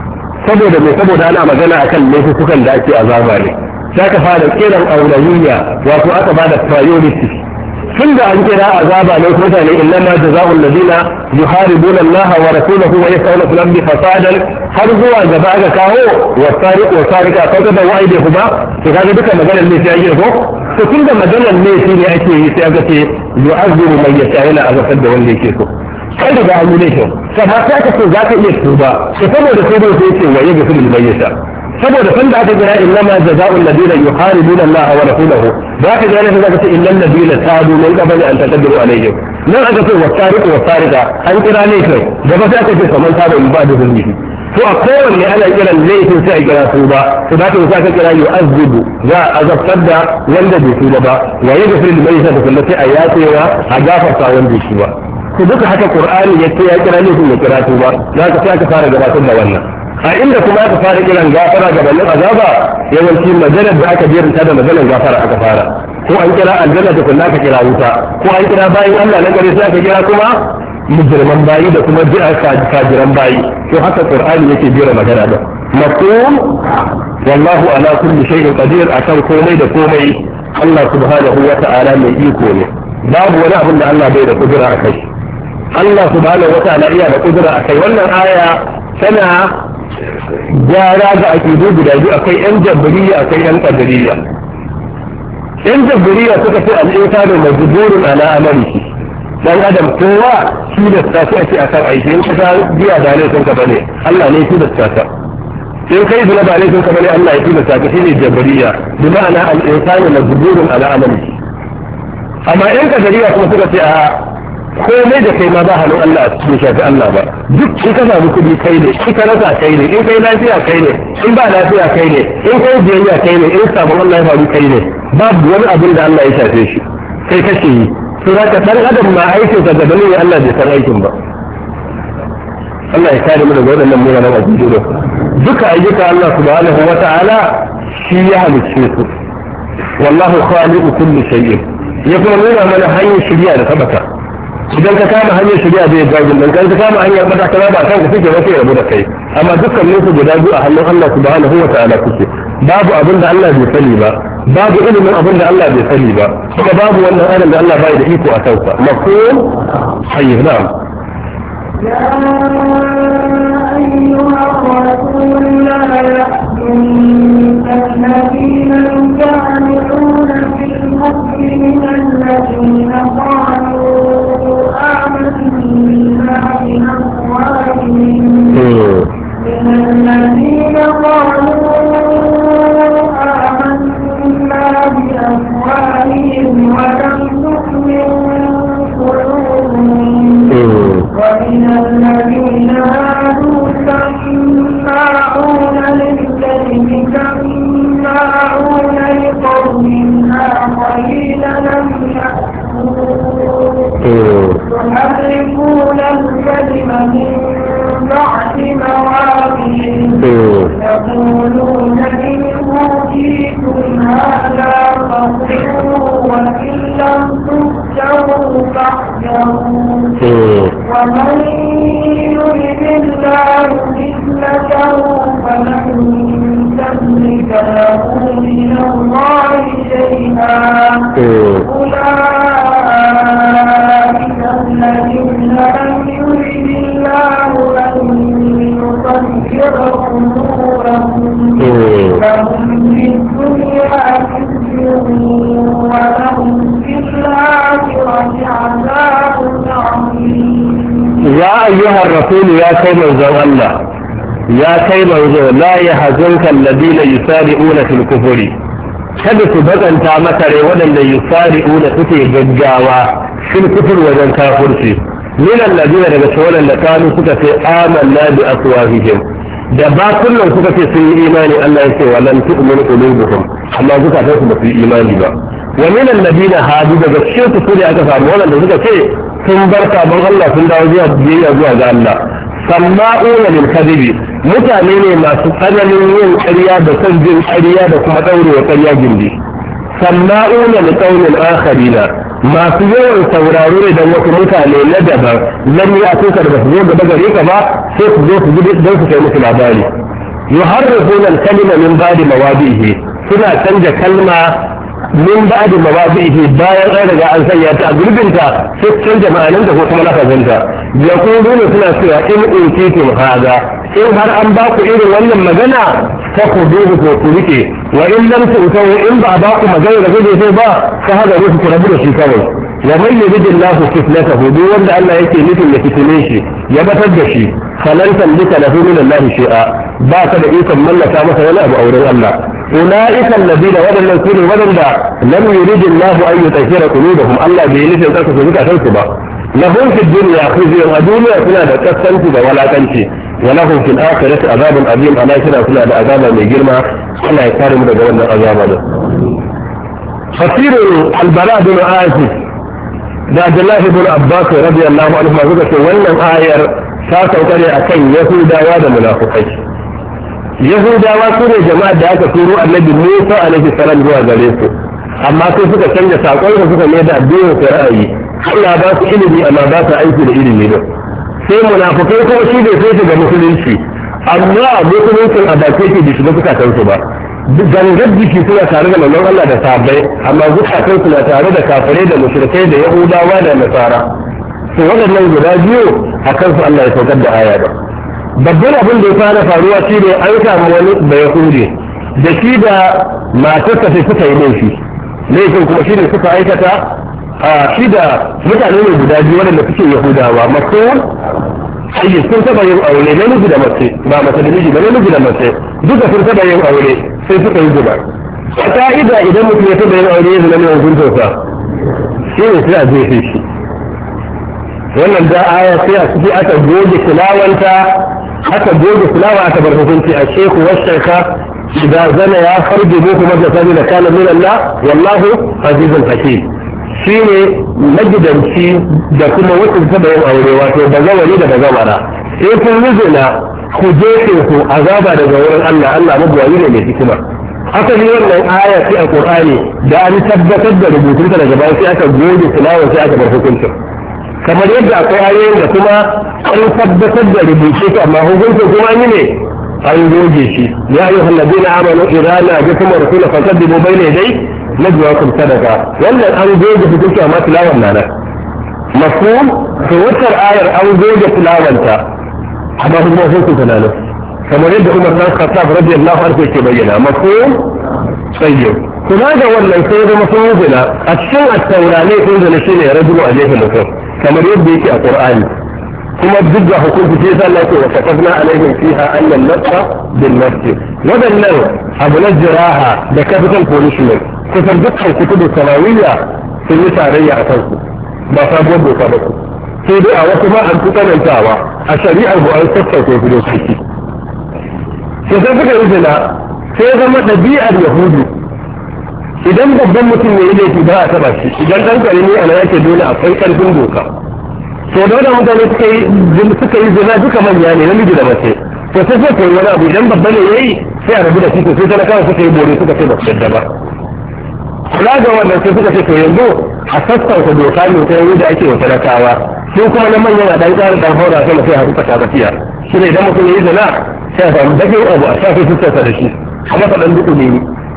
[SPEAKER 1] saboda ana magana akan laifukan da ake azaba ne sai ka fara kiran aulawiyya wato aka bada priority tun da an kira azaba ne mutane innama jazaa'ul ladina yuharibuna Allah wa rasulahu wa yasawna fil ardi fasadan har zuwa gaba aka kawo wasariqu wasariqa kaga da wa'ide kuma to kaga duka maganar ne sai ake ko to tun da maganar ne shi ne ake yi sai aka ce yu'azziru man yasha yana azabtar da wanda yake so kai da an yi ne to sai ka ce za ka iya tuba to saboda sai dai sai ce wa yaghfiru liman yasha saboda san da aka jira innama jazaa'ul ladina yuharibuna Allah wa rasulahu da aka jira sai aka ce innal ladina tabu min qabl an taqdiru alaihim nan aka ce wasariqu wasariqa an kira ne kai gaba sai aka ce kaman tabu in ba da zulmi to a kowanne ana kiran laifin sai a kira su ba to da aka aka kira yu'azzibu za a azabtar da wanda bai tuba ba wa yaghfiru liman yasha kullu sai a yatewa a gafarta wanda shi ba to duka haka qur'ani yace ya kira laifin ya kira tuba za ka sai aka fara gabatar da wannan a inda kuma aka fara kiran gafara gabanin azaba yawanci maganar da aka jeranta da maganar gafara aka fara ko an kira aljanna da kullum aka kira wuta ko an kira bayin Allah na gare sai aka kira kuma mujriman bayi da kuma fajiran bayi to haka qur'ani yake jira magana da mafhum wallahu ala kulli shay'in qadir akan komai da komai Allah subhanahu wa ta'ala mai iko ne babu wani abin da Allah bai da kudura akai Allah subhanahu wa ta'ala iya da kudura akai wannan aya tana gyara ga aƙidu guda biyu akwai yan jabbariya akwai yan qadariyya yan jabbariya suka ce al-insanu majburun ala amalihi dan adam kowa shi da tafi ake akan aiki in ka biya da ne sun ka bane Allah ne shi da tafi in kai zina ba ne sun ka bane Allah ya shi da tafi shine jabbariya bi ma'ana al-insanu majburun ala amalihi amma yan qadariyya kuma suka ce a komai da kai ma ba hannun Allah bai shafi Allah ba duk shi ka samu kuɗi kai ne shi ka rasa kai ne in kai lafiya kai ne in ba lafiya kai ne in kai biyayya kai ne in sabon Allah ya faru kai ne babu wani abin da Allah ya shafe shi kai kake yi sai haka dan adam ma aikin sa da dalilin Allah bai san aikin ba Allah ya kare mu daga waɗannan munanan aƙidu duka ayyuka Allah subhanahu wa ta'ala shi ya halicce su wallahu khaliqu kulli shay'in ya kuma nuna mana hanyar shari'a da sabata idan ka kama hanyar shari'a da ya gajin nan kan ka kama hanyar bata kana ba kan ka suke wasu rabu da kai amma dukkan su guda biyu a hannun Allah subhanahu wa ta'ala kuke babu abin da Allah bai sani ba babu ilimin abin da Allah bai sani ba kuma babu wannan adam da Allah bai da iko a kansa mafhum tayyib na'am
[SPEAKER 2] يا أيها الرسول لا يحزنك الذين يسارعون في المؤمنين الذين قالوا آمنا بأفواههم من الذين قالوا آمنا بأفواههم ولم تؤمن قلوبهم ومن الذين هادوا سماعون للكذب سماعون لقوم آخرين لم يأتوك يحرفون الكلم من بعد مواضعه يقولون إن أوتيتم هذا فخذوه وإن لم تؤتوا فاحذروا ومن يرد الله فتنته فلن تملك له من الله شيئا أولئك الذين لم يرد الله أن يطهر قلوبهم لهم في الدنيا خزي ولهم في الآخرة عذاب عظيم
[SPEAKER 1] يا أيها الرسول يا كيما زو الله يا كيما زو لا يحزنك الذين يسارعون في الكفر kada su bakanta maka rai waɗanda yusari'una suke gaggawa fil kufur wajen kafirci min alladina daga shawalan da kanu suka ce amanna bi afwahihim da ba kullum suka ce sun yi imani Allah ya ce wa lan tu'min qulubuhum amma zukatan su ba su yi imani ba wa min alladina hadu daga cikin su ne aka samu waɗanda suka ce sun bar sabon Allah sun dawo zuwa biyayya zuwa ga Allah samma'una lil kadhibi mutane ne masu tsananin yin ƙarya da son jin ƙarya da kuma ɗaurewa ƙarya gindi samma'una li qaumin akharina masu yawan sauraro ne don wasu mutane na daban lam ya'tuka da su zo gaba gare ka ba sai su zo su gudu don su kai musu labari yuharrifuna al-kalima min ba'di mawadihi suna canja kalma min ba'di mawadihi bayan an riga an sanya ta a gurbinta sai su canja ma'ananta ko kuma lafazinta yaquluna suna cewa in utitum hada in har an ba ku irin wannan magana ta ku dubu ko ku rike wa in lam tu'tu in ba ba ku magana da gaje sai ba ka haga ruhu ku rabu da shi kawai wa man yuridillahu fitnatahu duk wanda Allah yake nufin ya fitine shi ya batar da shi falan tamlika lahu min Allah shay'a ba ka da ikon mallaka masa wani abu a wurin Allah ulaika alladhina wadannan sune wadanda lam yuridillahu an yutahhira qulubahum Allah bai nufin tsarka su zukatansu ba lahum fid dunya khizyun a duniya suna da kaskanci da walakanci ولهم في الآخرة عذاب عظيم أنا كنا كنا عذاب من جرمة الله يكرم من جوانا عذاب هذا فصير البراء بن عازب عبد الله بن عباس رضي الله عنهما ذكر وأن آية ساسا وقال أكن يهودا وهذا منافقين يهودا وسورة جماعة ذاك سورة النبي موسى عليه السلام هو ذلك أما كيف تكلم ساقوي كيف ميدا الدين في رأيي الله باس إلمي أما باس أيضا إلمي له sai munafukai kuma shi bai sai ga musulunci amma musuluncin a bace ke da shiga zukatan su ba gangar jiki suna tare da manzon Allah da sahabbai amma zukatan su na tare da kafirai da mushrikai da yahudawa da nasara to waɗannan guda biyu a kansu Allah ya saukar da aya ba babban abin da ya fara faruwa shi ne an samu wani da yahudi da shi da matarsa sai suka yi laifin kuma shi ne suka aikata shi da mutane ne guda biyu waɗanda suke yahudawa masu ayi sun taɓa yin aure namiji da mace ba mace da miji ba namiji da mace duka sun taɓa yin aure sai suka yi zuba a ka'ida idan mutum ya taɓa yin aure ya zama mai hukuntarsa shi ne sai a jefe shi wannan da aya sai a ciki aka goge tilawanta aka goge tilawa aka bar hukunci a sheku washarka إذا زنى يا فرد بوك مجلسان لكان من الله والله عزيز حكيم shine magidanci da kuma wasu da yin aure wato bazawari da bazawara in kun zina ku jefe su azaba daga wurin Allah Allah mabuwayi ne mai hikima asali wannan aya ce a Qur'ani da an tabbatar da rubutunta daga baya sai aka goge tilawa sai aka bar hukuncin kamar yadda akwai ayoyin da kuma an tabbatar da rubuce su amma hukuncin kuma an yi ne an goge shi ya ayyuhal ladina amanu idza najatum rasula faqaddimu bayna yaday najwaakum sadaqa wannan an goge hukunci amma tilawan nana mafhum to wata ayar an goge tilawanta amma kuma hukuncin ta nana kamar yadda Umar bin Khattab radiyallahu anhu yake bayyana mafhum sayyid kuma da wannan sai zama sun zina a cikin at-taurani sun zina shine rajulu a gefen mutum kamar yadda yake a Qur'ani kuma duk da hukunci sai Allah ya ce wa katabna alaihim fiha anna an-nafsa bin-nafs wadannan abu na jiraha da capital punishment kusan dukkan kutubu samawiyya sun yi tarayya a kansu ba sabuwar doka ba sai dai a wasu ma an fi tsanantawa a shari'ar bu an sassauta su dokoki sai sai suka yi zina sai ya zama ɗabi'ar yahudu idan babban mutum ne ya laifi ba a taba shi idan ɗan ƙarami ana yake dole akwai ƙarfin doka to da wannan mutane suka yi zina duka manya ne namiji da mace to sai suka yi wani abu idan babba ne yayi sai a rabu da shi to sai talakawa suka yi bore suka ce ba su yadda ba kula ga wannan sai suka ce to yanzu a sassauta doka ne ta yanzu da ake wa talakawa sai kuma na manyan a ɗan ƙara ɗan haura sama sai a haɗu tsakatsakiya shi ne idan mutum ya yi zina sai a samu dakin abu a shafe fuskarsa da shi a masa ɗan duku ne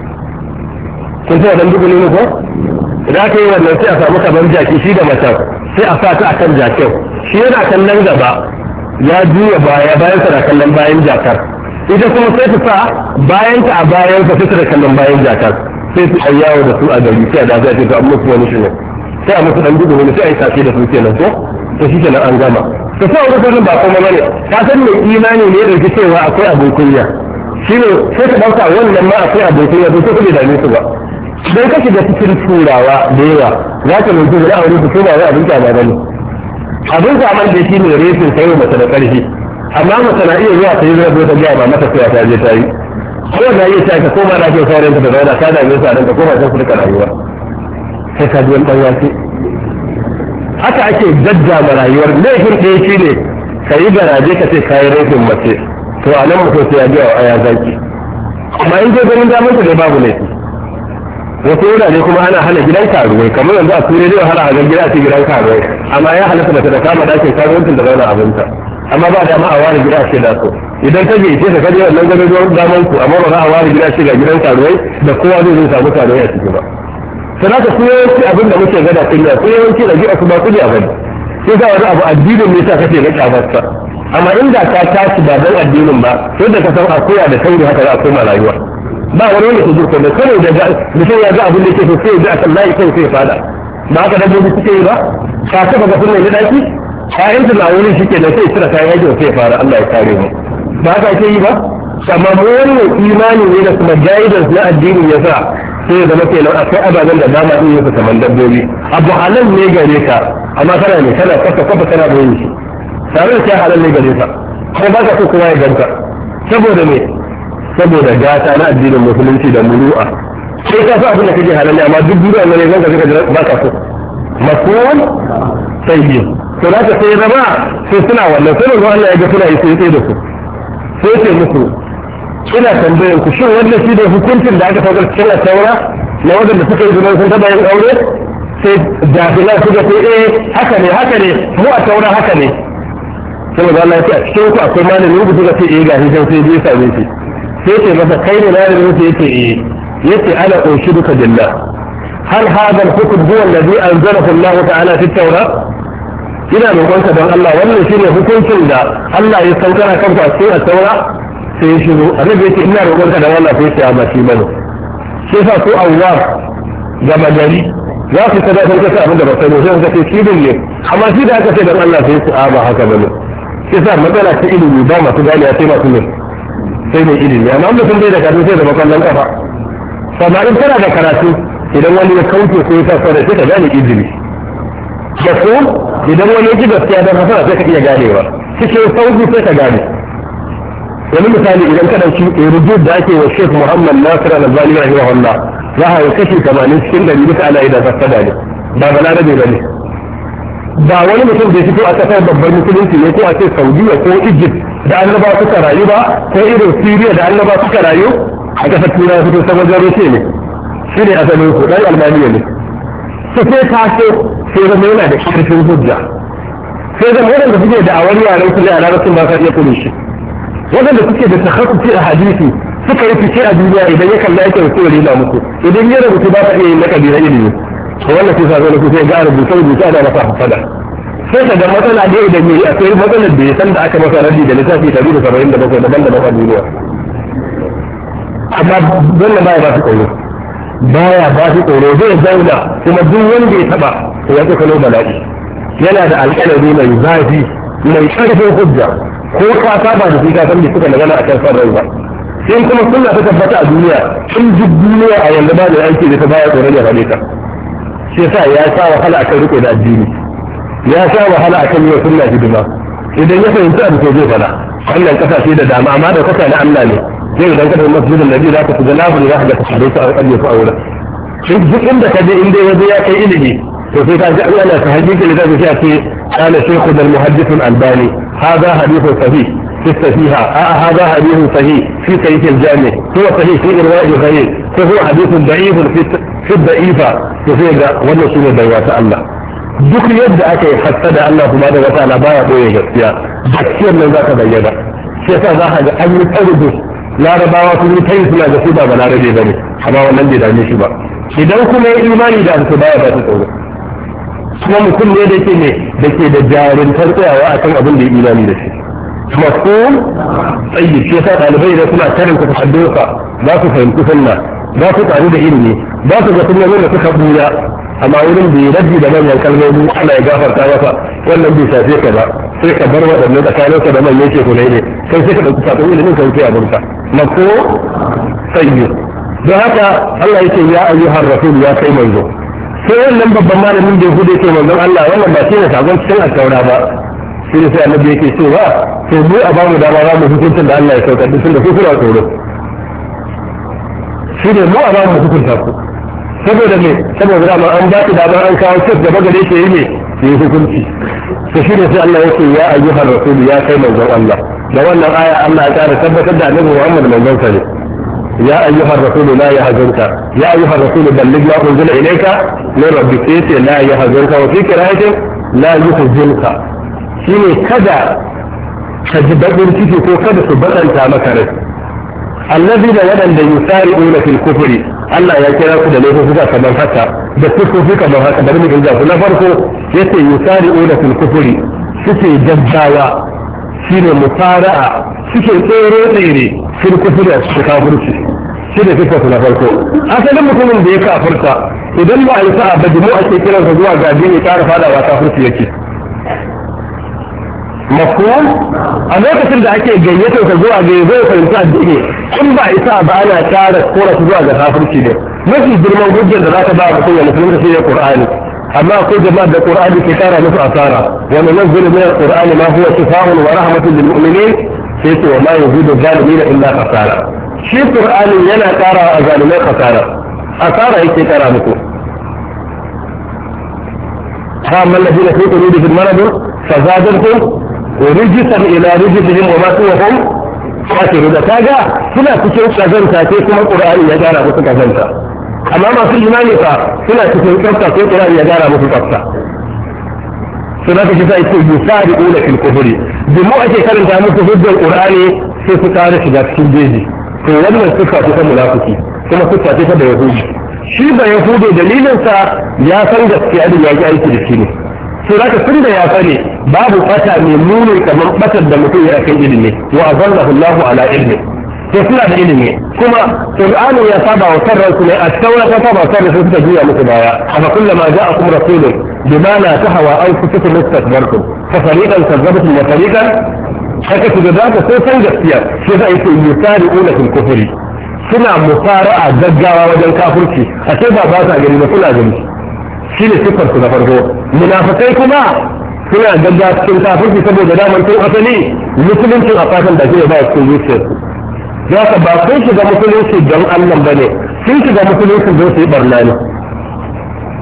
[SPEAKER 1] kun ce ɗan duku ne ko idan aka yi wannan sai a samu kaman jaki shi da macen sai a sa ta a kan jakin shi yana kallon gaba ya juya baya bayan sa da kallon bayan jakar ita kuma sai ta sa bayan ta a bayan sa sai ta da kallon bayan jakar sai su ayyawo da su a gari sai a da zai ta amma su wani shi ne sai a musu ɗan duku ne sai a yi sace da su kenan ko to shi kenan an gama to sai wani ba kuma bane ka san mai imani ne da ke cewa akwai abin kunya shine sai ka dauka wannan ma akwai abin kunya to sai da ne su ba idan ka shiga cikin turawa da yawa za ka mutu da aure su kuma abin ka ba bane abin ka man da shine rafin sai mata da karfi amma mata na iya zuwa ta yi zai ta ga ba mata sai ta je ta yi ko da yi ta ka koma da ke sauran ta da zauna ka da mai sa ka koma ta su rika rayuwa sai ka ji wani dan wasi haka ake jajjama rayuwar laifin ɗaya shi ne ka yi garaje ka ce kayi rafin mace to a nan mutum sai ya biya wa aya zaki amma in je ganin damar ta dai babu laifi wasu wurare kuma ana hana gidan karuwai kamar yanzu a turai zai hana a gan gida a ce gidan karuwai amma ya halatta mace da kama dakin karuwancin da zauna abinta amma ba dama a ware gida a ce da so idan ka je ce ka kaje wannan gado don daman ku amma ba za a ware gida a ce ga gidan karuwai da kowa zai samu karuwai a ciki ba sai haka su yawanci abin da muke gada kunya su yawanci da ji a su ba kudi a bane sai ga wani abu addinin ne sa kake ga kyamarsa amma inda ka tashi ba don addinin ba sai da ka san akuya da tauri haka za a koma rayuwa ba wani wanda ke jirka da kawai da mutum ya ga abin da ke so sai ya ji a kan layi kai sai ya fada ba haka dabbobi suke yi ba ka taba ga sunan da daki kayan su na wurin shi ke da sai cire kayan yaki sai ya fara Allah ya kare mu ba haka ake yi ba amma mu wannan imani ne da kuma guidance na addini ya sa sai ya zama kenan akwai ababen da dama in yi su kamar dabbobi abu halal ne gare ka amma kana ne kana kafa kana boye shi tare da sai halal ne gare ka kuma ba ka so kowa ya ganta saboda me saboda gata na addinin musulunci da muru'a sai ka sa abin da kake halal ne amma duk duniya ne zan ka jira ba ka so mafhum tayyib to da sai zama sai suna wannan sai Allah ya ga suna yi sai da su sai ce musu ina tambayar ku shin wannan shi da hukuncin da aka saukar cikin taura na wadanda suka yi zuman sun taba yin aure sai jahila suka ce haka ne mu a taura haka ne saboda Allah ya ce a cikin ku akwai malamin rubutu suka ce ga shi sai bai same shi sai ce masa kai ne malamin rubutu yace yace ana unshiduka billah hal hadha al-hukm huwa alladhi anzalahu Allah ta'ala fi at-taura ina roƙonka don Allah wannan shine hukuncin da Allah ya saukar kan ku a cikin taura sai ya shigo annabi yake ina roƙonka da wannan sai ya ba shi bane sai fa ko Allah gaba gari za su kada sun kasa abin da ba sai sai ka ce shi ne amma shi da aka ce dan Allah sai su ba haka bane sai sa matsala ta ilimi ba masu gani ya sai masu ne sai ne ilimi amma mutum bai da karatu sai da makallan kafa samarin tana da karatu idan wani ya kauce sai ya sa sai ka gane ilimi da ko idan wani ya ji gaskiya dan hasara sai ka iya ganewa cikin sauki sai ka gane wani misali idan ka dauki rubutu da ake wa Sheikh Muhammad Nasir Al-Albani rahimahullah za a yi kashi 80 cikin 100 duka ana yi da fasada ne ba balarabe ba ne, ba wani mutum da ya fito a kasar babban musulunci ne ko a ce Saudiya ko Egypt da annaba suka rayu ba, ko irin Syria da annaba suka rayu a kasar Turai fito ta wajen Rushe ne, shi ne asalin su dan Almaniya ne. Su sai taso sai zama yana da ƙarfin hujja, sai zama waɗanda suke da awar yaren su ne a larabcin ba sa iya kula shi, waɗanda suke da takhassusi a hadisi suka yi fice a duniya idan ya kalla yake rubutu rina musu, idan ya rubutu ba sa iya yin lakabi na ilimi, to wannan sai sa zai sai ga rubutu ana masa hafada. Sai ka ga matsala ne idan yayi akwai matsalar da ya san da aka masa raddi da littafi 177 daban-daban a duniya, amma wannan baya ba su tsoro, baya ba su tsoro, zai zauna kuma duk wanda ya taba ya tsokano bala'i. Yana da alƙalami mai zafi mai ƙarfin hujja, ko ka saba da shi ka san da suka magana a kan sarrai ba. Sai kuma sunna ta tabbata a duniya, in duk duniya a yanzu ba da aiki da ta baya tsoron ya faɗe ta. Shi yasa ya sa wahala akan riko da addini, ya sha wahala akan yi wa sunna hidima. Idan ya fahimci abu to zai fada. Wannan kasashe da dama amma da kasa na Allah ne. Zai idan ka tafi masjidin Nabi za ka fi galabu ne za ka ga tasarai su a ƙarfe su a wurin. Duk inda ka je inda ya ya kai ilimi to sai ka ji ana ta hakiki da zai ce kana shaykhu dal muhaddith al albani hada hadithu sahih fi sahiha hada hadithu sahih fi sahih al jami huwa sahih fi irwa'i ghayr ko huwa hadithu da'if fi da'ifa to sai ga wannan shine baiwa ta Allah. Duk yadda aka yi hassada Allah kuma da wata ala baya boye gaskiya, gaskiyar nan za ka bayyana. Shi yasa za ka ga an yi tsardu larabawa sun yi tayi suna ga su ba balarabe ba ne, amma wannan bai dame shi ba. Idan kuma ya imani da abu baya ba su tsoro. Kuma mutum ne da ke da jarintar tsayawa akan abin da ya imani da shi. Mafhum tsayi shi yasa ɗalibai da suna karanta tahadduka za su fahimci sunna, za su taru da ilimi, za su ga sunnonin da suka buya. Amma wurin da ya rabbi da manyan kalmomi ana ya gafarta masa wannan bai shafe ka ba, sai ka bar waɗannan tsakaninsa da manyan ke kulai ne, kai sai ka ɗauki sakon ilimin ka wuce abinka. Mako sayyi. Don haka Allah yake ya ayyuhar rasul ya kai manzo. Sai wannan babban malamin da ya hude ce manzon Allah wannan ba shi ne sakon cikin attaura ba. Shi ne sai annabi yake cewa to mu a bamu dama za mu hukuncin da Allah ya saukar da tunda su suna tsoro. Shi ne mu a bamu hukunta ku. Saboda me saboda dama an ba ki dama an kawo cif gaba gare shi yi ne yi hukunci. To shi ne sai Allah yake ya ayyuhar rasul ya kai manzon Allah. Da wannan aya Allah ya kara tabbatar da annabi Muhammad manzon sa ne. Ya ayyuhar rasul la yahzunka ya ayyuhar rasul balligh ma unzila ilayka min rabbika la yahzunka wa fi qira'atin la yuhzunka. Shine kada ka ji bakin ciki ko kada su bakanta maka rai. Allazina wadanda yusari'una fil kufri Allah ya kira ku da laifuka kamar haka da kufufi kamar haka bari mu ganja na farko yace yusari'una fil kufri suke gaggawa shine musara'a suke tsere fil kufri a cikin kafirci shine kika na farko asalin mutumin da ya kafirta idan ba a yi sa'a ba mu ake kiransa zuwa ga addini ƙara fadawa kafirci yake. Mafhum a lokacin da ake gayyatar ka zuwa ga zai fahimci addini in ba isa ba ana ƙara kora su zuwa ga kafirci ne. Mafi girman hujjar da za ta ba mutum ya musulunta shi ne Qur'ani, amma akwai jama'a da Qur'ani ke kara musu asara wa nunzilu min al-Qur'ani ma huwa shifaa'un wa rahmatun lil mu'minin sai ce wa ma yuzidu zalimina illa khasara. Shi Qur'ani yana kara a zalimai asara yake kara muku. فأما الذين في قلوبهم مرض فزادتهم رجسا إلى رجسهم وماتوا وهم كافرون. كذا suna cikin kazanta sai kuma Qur'ani ya gara musu kazanta, amma masu imani fa suna cikin tsafta sai Qur'ani ya gara musu tsafta. Suna ka kisa yake yusari'una fil kufri bi mu ake karanta musu hujjar Qur'ani sai su kare shiga cikin jeji. To wannan sifa ce ta munafiki kuma sifa ce ta yahudi. Shi ba yahudi dalilinsa ya san gaskiya da ya yi aiki da shi ne. Sai zaka tun da ya sani babu fata mai muni kamar batar da mutum ya kan ilimi wa azallahu Allahu ala ilmi. To suna da ilimi kuma Qur'ani ya saba wa sarransu ne a taura ta saba wa sarransu suka juya musu baya. Amma kullama ja'akum rasulun bima la tahwa anfusukum istakbartum fa fariqan kadzabtum wa fariqan haka su da zaka sai san gaskiya sai za a yi yusari'una fil kufri. Suna musara'a gaggawa wajen kafirci a ce ba sa gani ba suna gani shi ne siffar su na farko. Munafikai kuma suna gaggawa cikin kafirci saboda daman tun asali musuluncin a fatan da ke ba cikin zuciyarsu. Za ka ba sun shiga musulunci don Allah ba ne, sun shiga musulunci don su yi barna ne.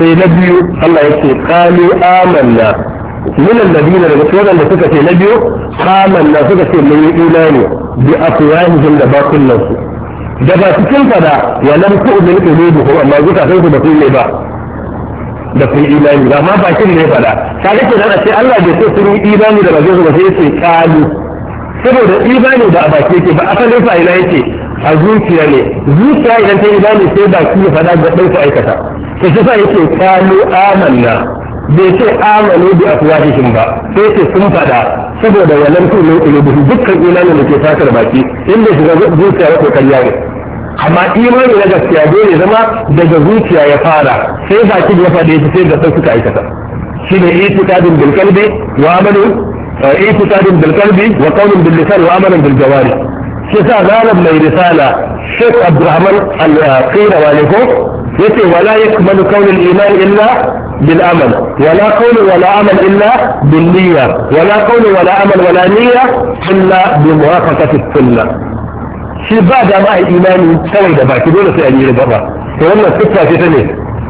[SPEAKER 1] sai na biyu Allah yake qalu amanna min alladina da waɗanda da suka ce na biyu amanna suka ce mun yi imani bi afwahihim da bakunansu da ba cikin fada wa lam tu'min qulubuhum amma zukatan su ba su ne ba da kun imani ba ma bakin ne fada kaga ke nan a ce Allah bai so sun yi imani da bakin su ba sai yace qalu saboda imani da a baki yake ba asalin fa ina yake a zuciya ne zuciya idan ta imani sai baki ya fada ga ɗan su aikata to sai sa yake qalu amanna bai ce amanu bi afwahihim ba sai ce sun fada saboda wannan kullun qulubuhum dukkan imanin da ke fatar baki inda shiga zuciya ko kariya ne amma imani na gaskiya dole zama daga zuciya ya fara sai baki ya fade shi sai da sai suka aikata shine itikadin bil qalbi wa amalu itikadin bil qalbi wa qawlun bil lisan wa amalan bil jawari shi sa zalim mai risala Sheikh Abdurrahman al-Qirawi ko yace wala yakmalu qawl al-iman illa بالعمل ولا قول ولا عمل إلا بالنية ولا قول ولا عمل ولا نية إلا بموافقة السنة شيء بعد ما إيماني سوي دبا كدولة في أمير برا فوانا السكة في ثانية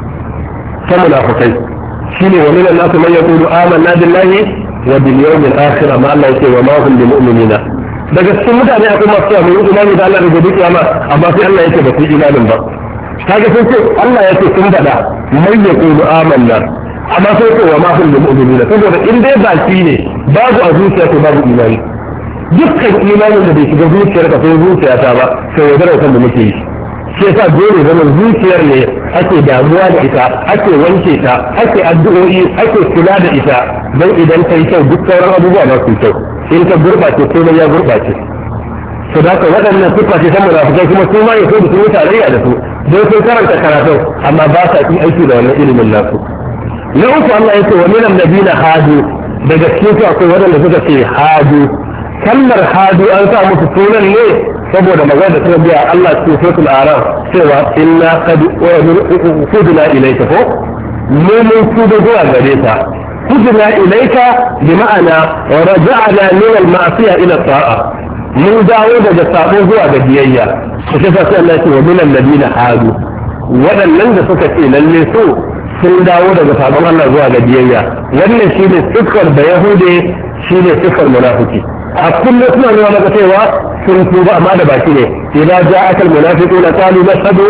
[SPEAKER 1] كمنافقين شيني ومن الناس من يقول آمنا بالله وباليوم الآخر ما الله يقول وما هم بمؤمنين daga cikin mutane akwai masu cewa mai imani da Allah da gobe kiyama amma sai Allah yake ba su imanin ba kaga sai ce Allah ya ce sun faɗa mai ya kulu amanna amma sai ce wa ma hum bil mu'minina saboda in dai baki ne babu a zuciya to babu imani dukkan imanin da bai shiga zuciyar ka sai zuciya ta ba sai ya dara kan da muke yi shi yasa dole zaman zuciyar ne ake damuwa da ita ake wanke ta ake addu'o'i ake kula da ita don idan ta yi kyau duk sauran abubuwa ba su kyau in ta gurɓace komai ya gurɓace to da waɗannan sifa ce ta munafikai kuma su ma yaso da su tarayya da su don sun karanta karatun amma ba sa yi aiki da wannan ilimin nasu na uku Allah ya ce wa minan nabina hadu daga cikin su akwai waɗanda suka ce hadu kalmar hadu an sa musu sunan ne saboda magana da suka biya Allah cikin suratul araf cewa inna qad hudna ilayka ko mun tuba zuwa gare ta hudna ilayka bi ma'ana raja'na min al-ma'siyah ila at-ta'a mun dawo daga sabo zuwa ga biyayya su ta sai Allah ya ce wa minal ladina hadu waɗannan da suka ce lalle su sun dawo daga sabon Allah zuwa ga biyayya wannan shine sifar da yahude shine sifar munafiki a kullum suna nuna maka cewa sun tuba amma da baki ne idan ja'aka almunafiquna qalu nashhadu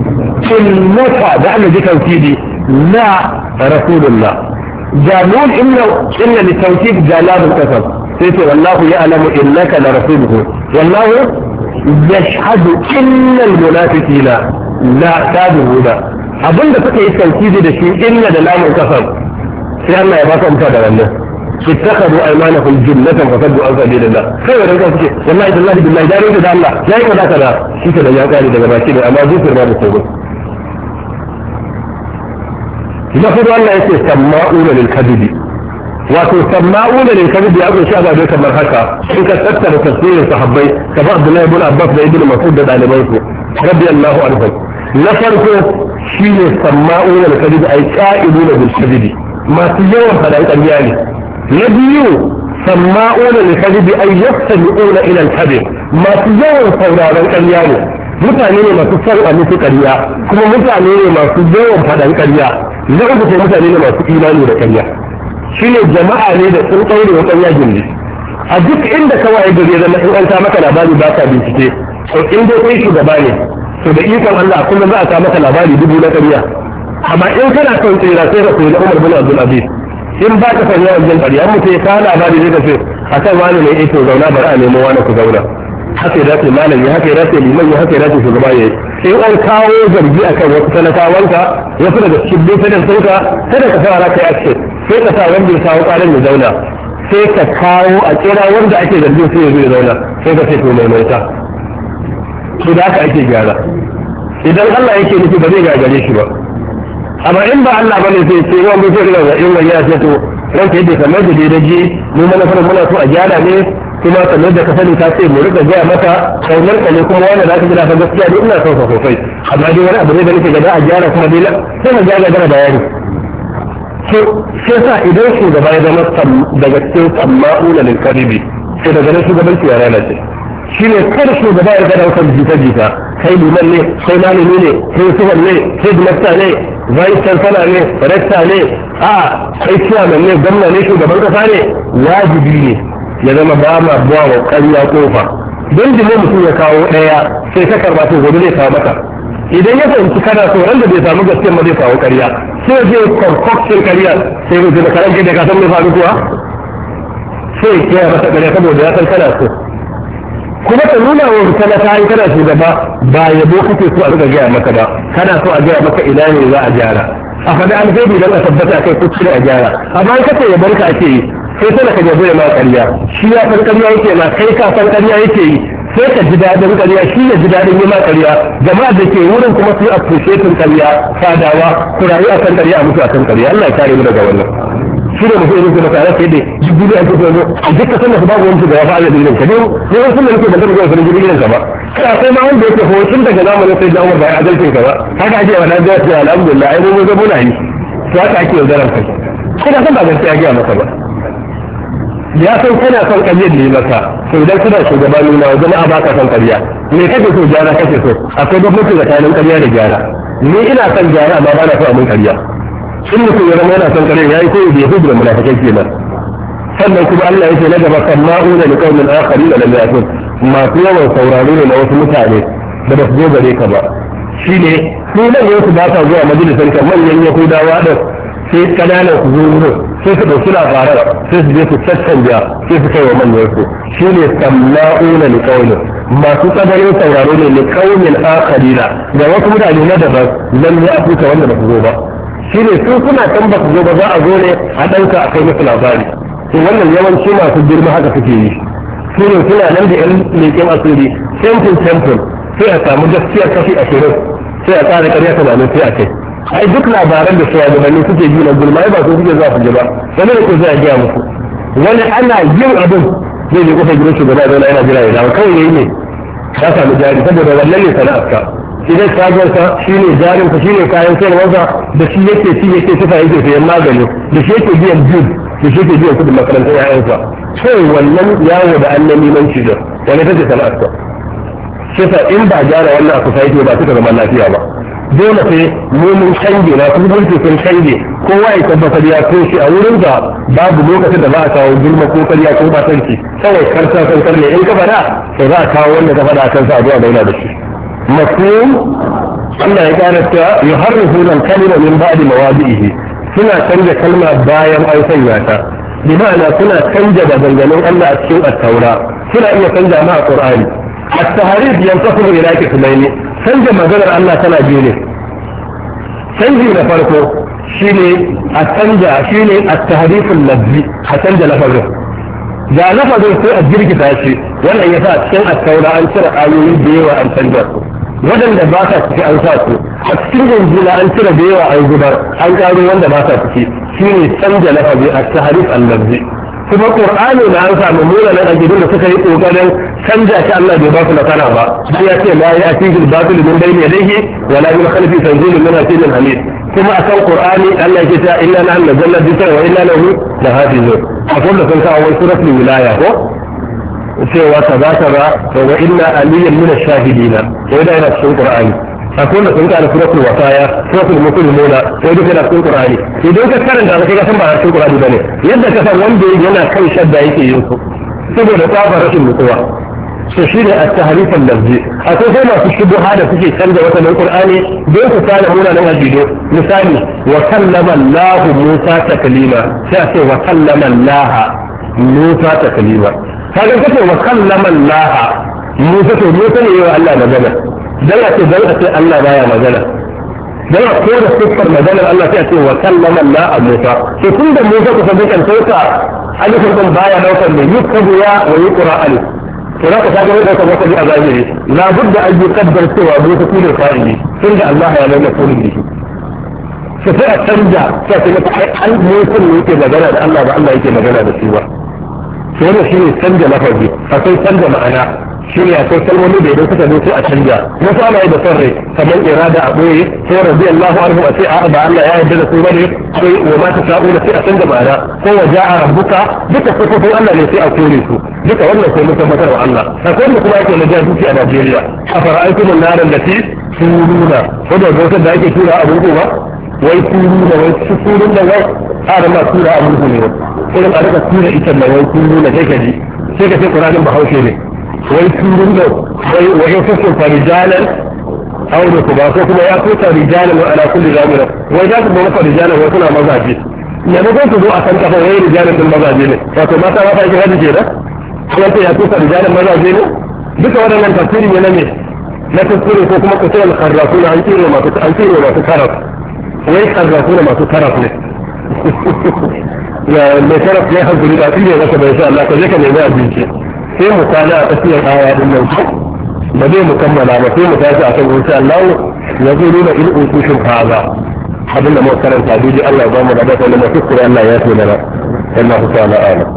[SPEAKER 1] innaka da Allah jikan fidi la rasulullah jamun inna litawkid jalabul qasam sai ce wallahu ya'lamu innaka la rasuluhu wallahu yashhadu innal munafiqina la kadhibuna abinda suka yi tawkidi da shi inna da lamun kasam sai Allah ya baka mutu da wannan ittakhadhu aymanahum jinnatan fasaddu an sabilillah sai wannan kan suke wallahi billahi billahi da rinka da Allah yayi kaza kaza shi ke da ya kare daga baki ne amma zuciyar ba da tsoro na hudu Allah yake sama'una lil kadhibi wato sama'una lil kadhibi ya kunshi ababe kamar haka in ka tattara tafsirin sahabbai kamar Abdullahi ibn Abbas da Ibn Mas'ud da dalibai su radiyallahu anhum na farko shine sama'una lil kadhibi ay qa'iduna bil kadhibi masu yawan fadan ƙarya ne na biyu sama'una lil kadhibi ay yastami'una ila al kadhib masu yawan sauraron ƙarya ne mutane ne masu son a musu ƙarya kuma mutane ne masu yawan fadan ƙarya na uku sai mutane ne masu imani da ƙarya shine jama'a ne da sun ɗaure wa ƙarya gindi a duk inda kawai gari ya zama in an ta maka labari ba ka bincike to in dai kai shugaba ne to da ikon Allah kullum za a ta maka labari dubu na ƙarya amma in kana son tsira sai ka koyi da Umar bin Abdul Aziz in ba ka san yawan jin ƙarya mutum ya kawo labari zai ka ce akan wani ne yake zauna bari a nemo wani ku zauna haka ya dace malami haka ya dace liman haka ya dace shugaba ya yi in an kawo zargi akan wasu talakawanka wasu daga cikin dukkanin sunka kada ka sa ra kai ake sai ka sa wanda ya kawo ƙarin ya zauna sai ka kawo a kira wanda ake zargin sai ya zo ya zauna sai ka ce to maimaita to da haka ake gyara idan Allah yake nufi ba zai gagare shi ba amma in ba Allah bane sai ce yawan mun sai ga in wani ya ce to ranka yadda kamar da daidai mu manufar muna so a gyara ne kuma kamar da ka sani ta ce mu rika gaya maka kaunar ka ne kuma wanda za ka gina ka gaskiya ne ina son ka sosai amma dai wani abu ne da nake gada a gyara kuma dai sai ka gyara gara bayani so sai sa idan shugaba ya zama daga cikin samma'una lil karibi sai daga nan shugabanci ya lalace shine kada shugaba ya gada kan jita-jita kai liman ne kai malami ne kai suwan ne kai dimasta ne vice chancellor ne rector ne a kai chairman ne gwamna ne shugaban kasa ne wajibi ne ya zama ba ma buwa wa ƙarya kofa don jini mutum ya kawo ɗaya sai ka karɓa to gobe zai kawo maka idan ya fahimci kana so ran da bai samu gaskiya ma zai kawo ƙarya sai zai concoction ƙarya sai zai da karan da ka san mai faru kuwa sai ya masa ƙarya saboda ya san kana so kuma ta nuna wa kana ta yi kana shugaba ba yabo kake so a riga gaya maka ba kana so a gaya maka ina ne za a gyara a faɗi alheri don a tabbata kai kuskure a gyara amma in kace ya barka ake yi sai tana ka jabe ma ƙarya shi ya san ƙarya yake ma kai ka san ƙarya yake yi sai ka ji daɗin ƙarya shi ya ji daɗin yi ma ƙarya jama'a da ke wurin kuma su appreciating ƙarya fadawa ku rayu akan ƙarya a mutu akan ƙarya Allah ya kare mu daga wannan shi ne mutum yake maka rafa yadda jibbili an kusa zo a duka sannan su babu wani shugaba fa a dalilin ka ne wasu sun da nake da zama zuwa jibilin ka ba kana sai ma wanda yake hotun daga zamanin sai da Umar bai adalcin ka ba haka ake wa nan zai ce alhamdulillah ai mun ga muna yi to haka ake yaudaran kai kuma san ba gaskiya ga maka ba ya san kana son ƙaryar da yi maka to idan kana shugaba nuna wa jama'a ba ka son ƙarya me kake so gyara kake so akwai gwamnati tsakanin ƙarya da gyara ni ina son gyara amma ba na so a mun ƙarya in mutum ya zama yana son ƙarya ya yi koyi da ya hudu da munafikai kenan sannan kuma Allah yake na gaba kan ma'una da kaumin akari da lam yakun masu yawan sauraro ne na wasu mutane da ba su zo gare ka ba shine su nan wasu ba sa zuwa majalisar kan manyan yahudawa da sai kananan su zo wurin sai su ɗauki labaran sai su je su caccanja sai su kai wa manyan su shi ne samna'una li qaumin masu tsananin sauraro ne li qaumin akharina da wasu mutane na daban lam ya'tuka wanda ba su zo ba shi ne su suna kan ba su zo ba za a zo ne a ɗauka a kai musu labari to wannan yawanci masu girma haka suke yi su ne suna nan da yan leƙen asiri temple sai a samu gaskiya kashi 20 sai a tsara ƙarya 80 sai a kai ai duk labaran da shugabanni suke yi na gulma ai ba su suke za su ji ba wani da ko zai gaya musu wani ana yin abin zai je kusa gidan shugaba da yana jira ya dawo kawai yayi ne ya samu jari saboda wannan ne sana'arka idan shagonsa shine jarinka shine kayan sayarwarsa da shi yake ci yake tufa yake sayan magani da shi yake biyan bil da shi yake biyan kudin makarantar ƴaƴansa sai wannan yawo da annan neman shi da wani take sana'arka shi in ba gyara wannan a kusa yake ba suka zama lafiya ba dole sai mun canje na kuma mulki sun canje kowa ya tabbatar ya toshe a wurin da babu lokacin da za a kawo girma ko karya ko batanci kawai karsa kan karne in ka fada to za a kawo wanda ka fada kansa a zuwa daina da shi mafhum Allah ya kara ta yuharrifuna al-kalima min ba'di mawadi'ihi suna canja kalma bayan an sanya ta bi ma'ana suna canja da danganin Allah a cikin at-taura suna iya canja ma a Qur'ani at-tahrif yanqasimu ila qismaini canja maganar Allah tana biyu ne canji na farko shine a canja shine at-tahriful lafzi a canja lafazin ga lafazin sai a jirgita shi wannan yasa a cikin at-taura an cire ayoyi da yawa an canja su wadanda ba sa ciki an sa su a cikin injila an cire da yawa an zubar an karo wanda ba sa ciki shine canja lafazi at-tahrif al-lafzi kuma qur'ani na an samu munanan ajibin da suka yi kokarin canja shi Allah bai ba su nasara ba sai ya ce la ya'tihi al-batil min bayni yadayhi wa la min khalfihi tanzilun min hakimin hamid kuma akan qur'ani Allah yake cewa inna nahnu nazzalna dhikra wa inna lahu lahafizun akwai da sun kawo suratul wilaya ko cewa kaza wa inna aliyan min ash-shahidin wai da yana cikin qur'ani akwai da sun kawo suratul wasaya suratul muslimuna wai duka da cikin qur'ani idan ka karanta ka san ba cikin qur'ani bane yadda ka san wanda yana kan shadda yake yin su saboda tsafa rashin nutsuwa to shi ne at-tahrif al-lafzi akwai sai masu shubuha da suke canza wata nan qur'ani don su kana muna nan ajido misali wa kallama Allah Musa taklima sai a ce wa kallama Allah Musa taklima kaga kace wa kallama Allah Musa to Musa ne yawa Allah magana dan a ce Allah baya magana dan a ko da sifar maganar Allah sai a ce wa kallama Allah Musa to tunda Musa ku san kan sauka alifin baya daukar ne yukabu ya wa yuqra alif فلا تفاجئ إذا كنت وصل أبائه لا بد أن يقدر سوى بوتكون الخائن سنجع الله على يكون به ففئة تنجع هل ممكن يكي مجانا الله بألا يكي مجانا بسيوة فهنا شيء تنجع لفظي فكي تنجع معنا شيء أكون سلموني بيدو ستدو سوء تنجع نسأل أي بصري فمن إرادة أبوي سوى رضي الله عنه أسيء أعبى ألا يعيد سوى وما تشاءون سيئة تنجع معنا هو جاء ربك بك صفته ألا لسيء أكوريسو duka wannan sai mutum matar wa Allah akwai da kuma yake na jahilci a Najeriya a fara'aikum an-nar allati turuna wanda gotar da ake tura abun ko ba wai kuru da wai kurun da wai har ma tura a mulku ne irin a daga tura ita da wai kuru da kai kaji sai ka ce Qur'anin Bahaushe ne wai kurun da wai fasin farijalan aure ku ba ko kuma ya kuta rijalan wa ala kulli zamira wai za ku ba maka rijalan wai kuna mazaje ne ba ku zo a kan kafa wai rijalan din mazaje ne wato mata ba ta yi hadi ke da wanda ya kuta rijalan mazaje ne duka waɗannan tafsiri ne na kuskure ko kuma kusa al-kharrafuna an kire masu karaf wai kharrafuna masu karaf ne ya mai karaf ne hankali da tsire masa bai sha Allah ka je ka nemi abinci sai mu kwana a tsakiyar aya din nan ba zai mu kammala ba sai mu tashi a kan insha Allah ya zo nuna in utushin haza abin da muka karanta dai Allah ya ba mu da dafa da kuskure Allah ya so da Allah ta'ala a'lam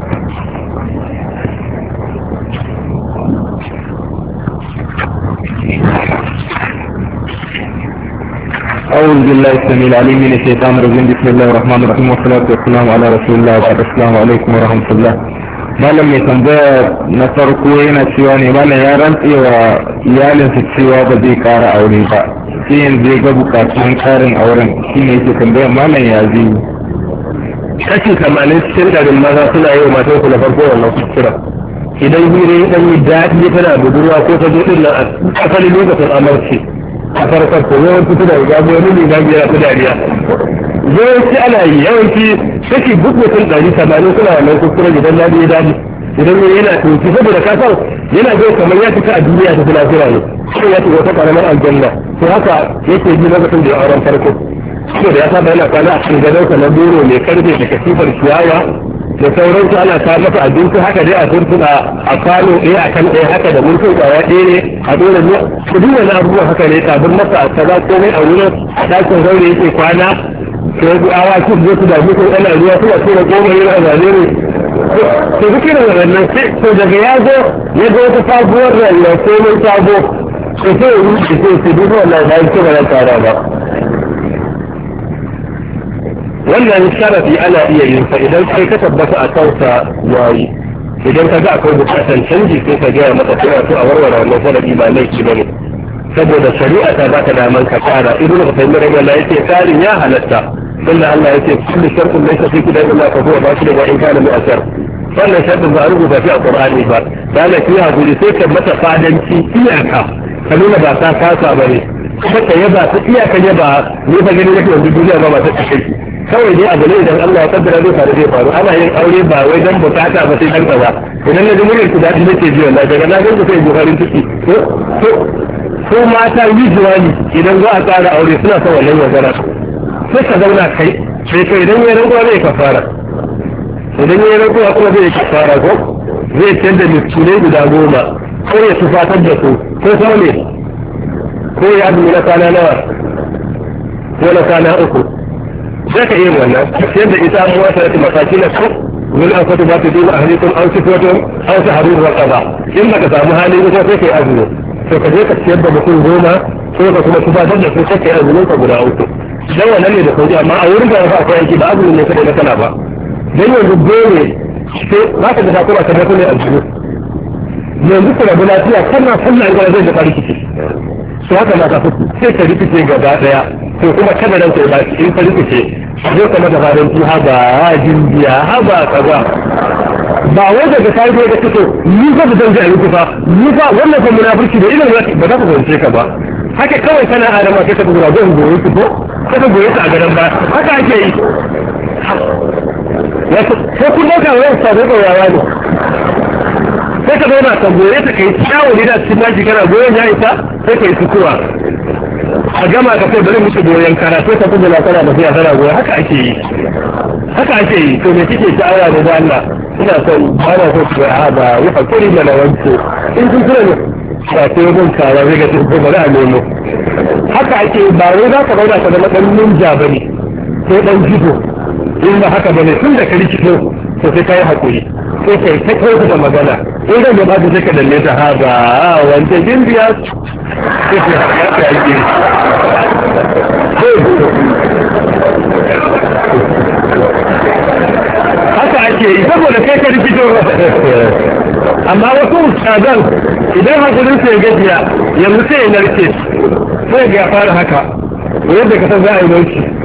[SPEAKER 1] أعوذ بالله السميع العليم من الشيطان الرجيم بسم الله الرحمن الرحيم والصلاة والسلام على رسول الله وبعد السلام عليكم ورحمة الله malam mai tambaya na farko yana cewa ne malam ya rantse wa iyalinsa cewa ba zai kara aure ba sai yanzu ya ga bukatun karin auren shine yake tambaya malam ya zai
[SPEAKER 2] kashi 80 cikin garin maza suna yi wa matan su na farko wannan kuskura idan hira ya dan yi daɗi tana budurwa ko ta zo din nan a asali lokacin amarci a farkon ko yawanci tana da gabo wani ne gabi yana ta dariya yawanci ana yi yawanci kashi duk mutum 180 suna wannan kuskure idan daɗi ya daɗi idan ne yana tunki saboda ka san yana zai kamar ya fita a duniya ta lafiya ne sai ya fita wata karamar aljanna to haka yake ji lokacin da ya auren farko saboda ya saba yana kwana a cikin gadonsa na doro mai karfe da kasifar ciyawa da sauransu ana ta masa abinci haka dai a turtuna a kwano ɗaya a kan ɗaya haka da mulkin kwaya ɗaya ne a dole ne ku duk wani abubuwan haka ne kafin masa a kaza komai a wurin a ɗakin zaure yake kwana sai su awaki zai su dami ko ana ruwa suna tura goma yana zane ne to duk irin wannan sai to daga ya zo ya ga wata sabuwar rayuwa komai sabo to sai ya wuce sai su duk wannan bayan ce ba na tara ba wannan sharafi ana iya yin sa idan kai ka tabbata a kansa yayi idan ka ga akwai bukatan canji sai ka gaya masa cewa to a warware wannan sharafi ba laifi bane saboda shari'a ta ba ta daman ka kara ibnu qayyim rahimahullah yake karin ya halatta inda Allah yake kullu shartun laysa fi kitabillah fa huwa batil wa in kana mu'assar wannan shartin ba a rubuta shi a Qur'ani ba dan ki hakuri sai ka mata fadanci iyaka ka nuna ba ta kasa bane kuma ka yaba ta iyaka yaba ne fa gani nake yanzu duniya ba ta take kawai dai abu ne idan Allah ya kaddara zai faru zai faru ana yin aure ba wai dan bukata ba sai dan kaza idan na ji muryar ku dadi nake ji wallahi daga na ganku sai buharin ciki ko mata yi jiwani idan za a tsara aure suna son wannan magana sai ka zauna kai sai kai idan ya rantsuwa zai kafara idan ya rantsuwa kuma zai kafara ko zai canza miskinai guda 10 ko ya tufatar da su ko kuma ne ko ya azumi na kwana nawa ko na kwana 3 sai ka iya wannan yadda ita an wata da mataki na su wani an fata ba ta dina ahlikun an sifotun an sa harin raka ba in baka samu hali ko sai kai azumi to ka je ka ciyar da mutum 10 sai ka kuma tufatar da su sai kai azumin ka guda 3 dan wannan ne da sauki amma a wurin da ba akwai aiki ba azumin ne kada na kana ba dan yanzu dole sai za ka ga takura ta mutum ne azumi yanzu ka rabu lafiya kana sallah in zai da rikici to haka ma ka fito sai ka rikice gaba daya to kuma kada ran sai ba in ka rikice zai kuma da farin ki haba jindiya haba kaza ba wai daga sai da kake ni fa da zan ji fa ni fa wannan fa munafiki da idan ba za ka fahimce ka ba haka kawai kana adama sai ka gura don goyi ki ko ka goyi ta a garan ba haka ake yi wato ko kun dauka wai sai da yawa ne sai ka zauna ka goye ta kai shawo ne da cikin daji kana goyon ya isa sai ka yi sukuwa a gama ka sai bari musu goyon kara sai ka kuma kana da fiya tana goyon haka ake yi to me kike sha'awa ne da Allah ina son ba na so ku ga ba yi hakuri da lawanci in kun kira ne ba sai gun kara zai ga ko bari a nemo haka ake ba wai za ka zauna ka zama dan ninja bane sai dan jibo in ba haka bane tun da ka rikito to sai kai hakuri sai kai ta kawo da magana in zan gaba da sai ka dalle ta haza wanda gimbiya sai ka haka ake haka ake yi saboda kai ka rikito amma wasu ustazan idan hakurin sai gajiya yanzu sai ya narke sai ga fara haka yadda ka san za a yi nauki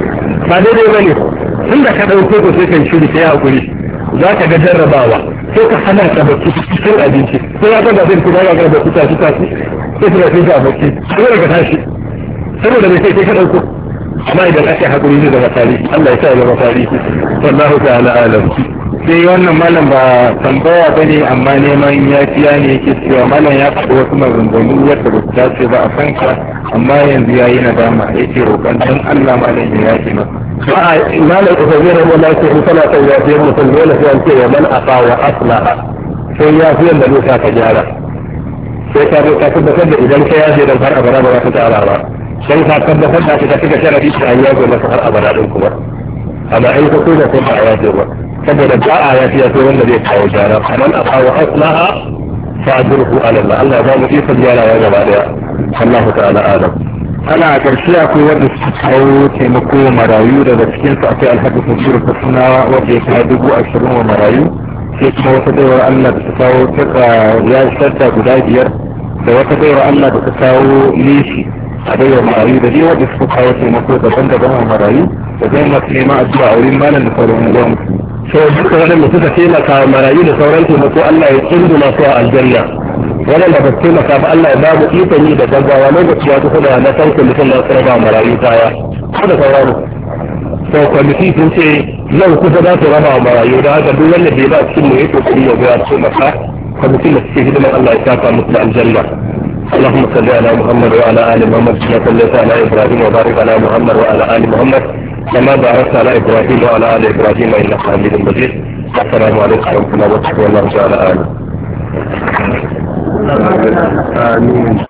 [SPEAKER 2] ba daidai bane tun da ka dauko ko sai kai shiri sai hakuri za ka ga jarrabawa sai ka hana ka bacci cikin abinci sai ya ga da zai kuma ga da kuka kuka sai ka fi ga bacci sai ka tashi saboda bai sai ka dauko amma idan ake hakuri zai zama tarihi Allah ya sa ya zama tarihi wallahu ta'ala alam.
[SPEAKER 3] sai wannan malam ba tambaya ba ne amma neman yafiya ne yake cewa malam ya faɗi wasu maganganu wadda ba su dace ba a kanka amma yanzu ya yi nadama yake roƙon don Allah malam ya yafi masa.
[SPEAKER 2] a'a malam usaimi rahimahullah ce in kana son yafiyar mutum dole sai an ce wa man afa wa aslaha sai yafiyar da zai sa ka gyara sai ka zo ka tabbatar da idan ka yafe dan har abada ba za ka tsara ba sai ka tabbatar da ka cika sharadi da an yafe masa har abada din kuma amma in ka so da sai ba a yafe ba saboda ba a yafi ya so wanda zai kawo gyara man afa wa aslaha fa ajruhu ala Allah Allah ba mu isa gyara ya gaba daya Allah ta'ala alam.
[SPEAKER 3] ana a ƙarshe akwai wanda suka kawo taimako marayu daga cikinsu akwai alhaji fasiru fasunawa wanda ya kawo 20,000 wa marayu sai kuma wata baiwar Allah da ta kawo taka ya shadda guda 5 da wata baiwar Allah da ta kawo lishi a baiwar marayu da dai wanda suka kawo taimako daban-daban wa marayu da zai masu nema addu'a a wurin malam da sauran uwan
[SPEAKER 2] so duka waɗanda suka taimaka marayu da sauran taimako Allah ya tsunduma su a aljanna waɗanda ba su taimaka ba Allah ya ba mu ikon yi da gaggawa lokaci ya kusa da na san kwamitin na sarrafa marayu kaya ko da sauran so kwamiti sun ce yau kusa za su raba wa marayu da haka duk wanda bai ba cikin mu ya kokari ya ga taimaka kwamitin da suke hidimar Allah ya saka musu da aljanna اللهم صل على محمد وعلى ال محمد كما صليت على ابراهيم وبارك على محمد وعلى ال محمد كما باركت على ابراهيم وعلى ال ابراهيم انك حميد مجيد السلام عليكم ورحمه الله وبركاته والله تعالى اعلم. آمين.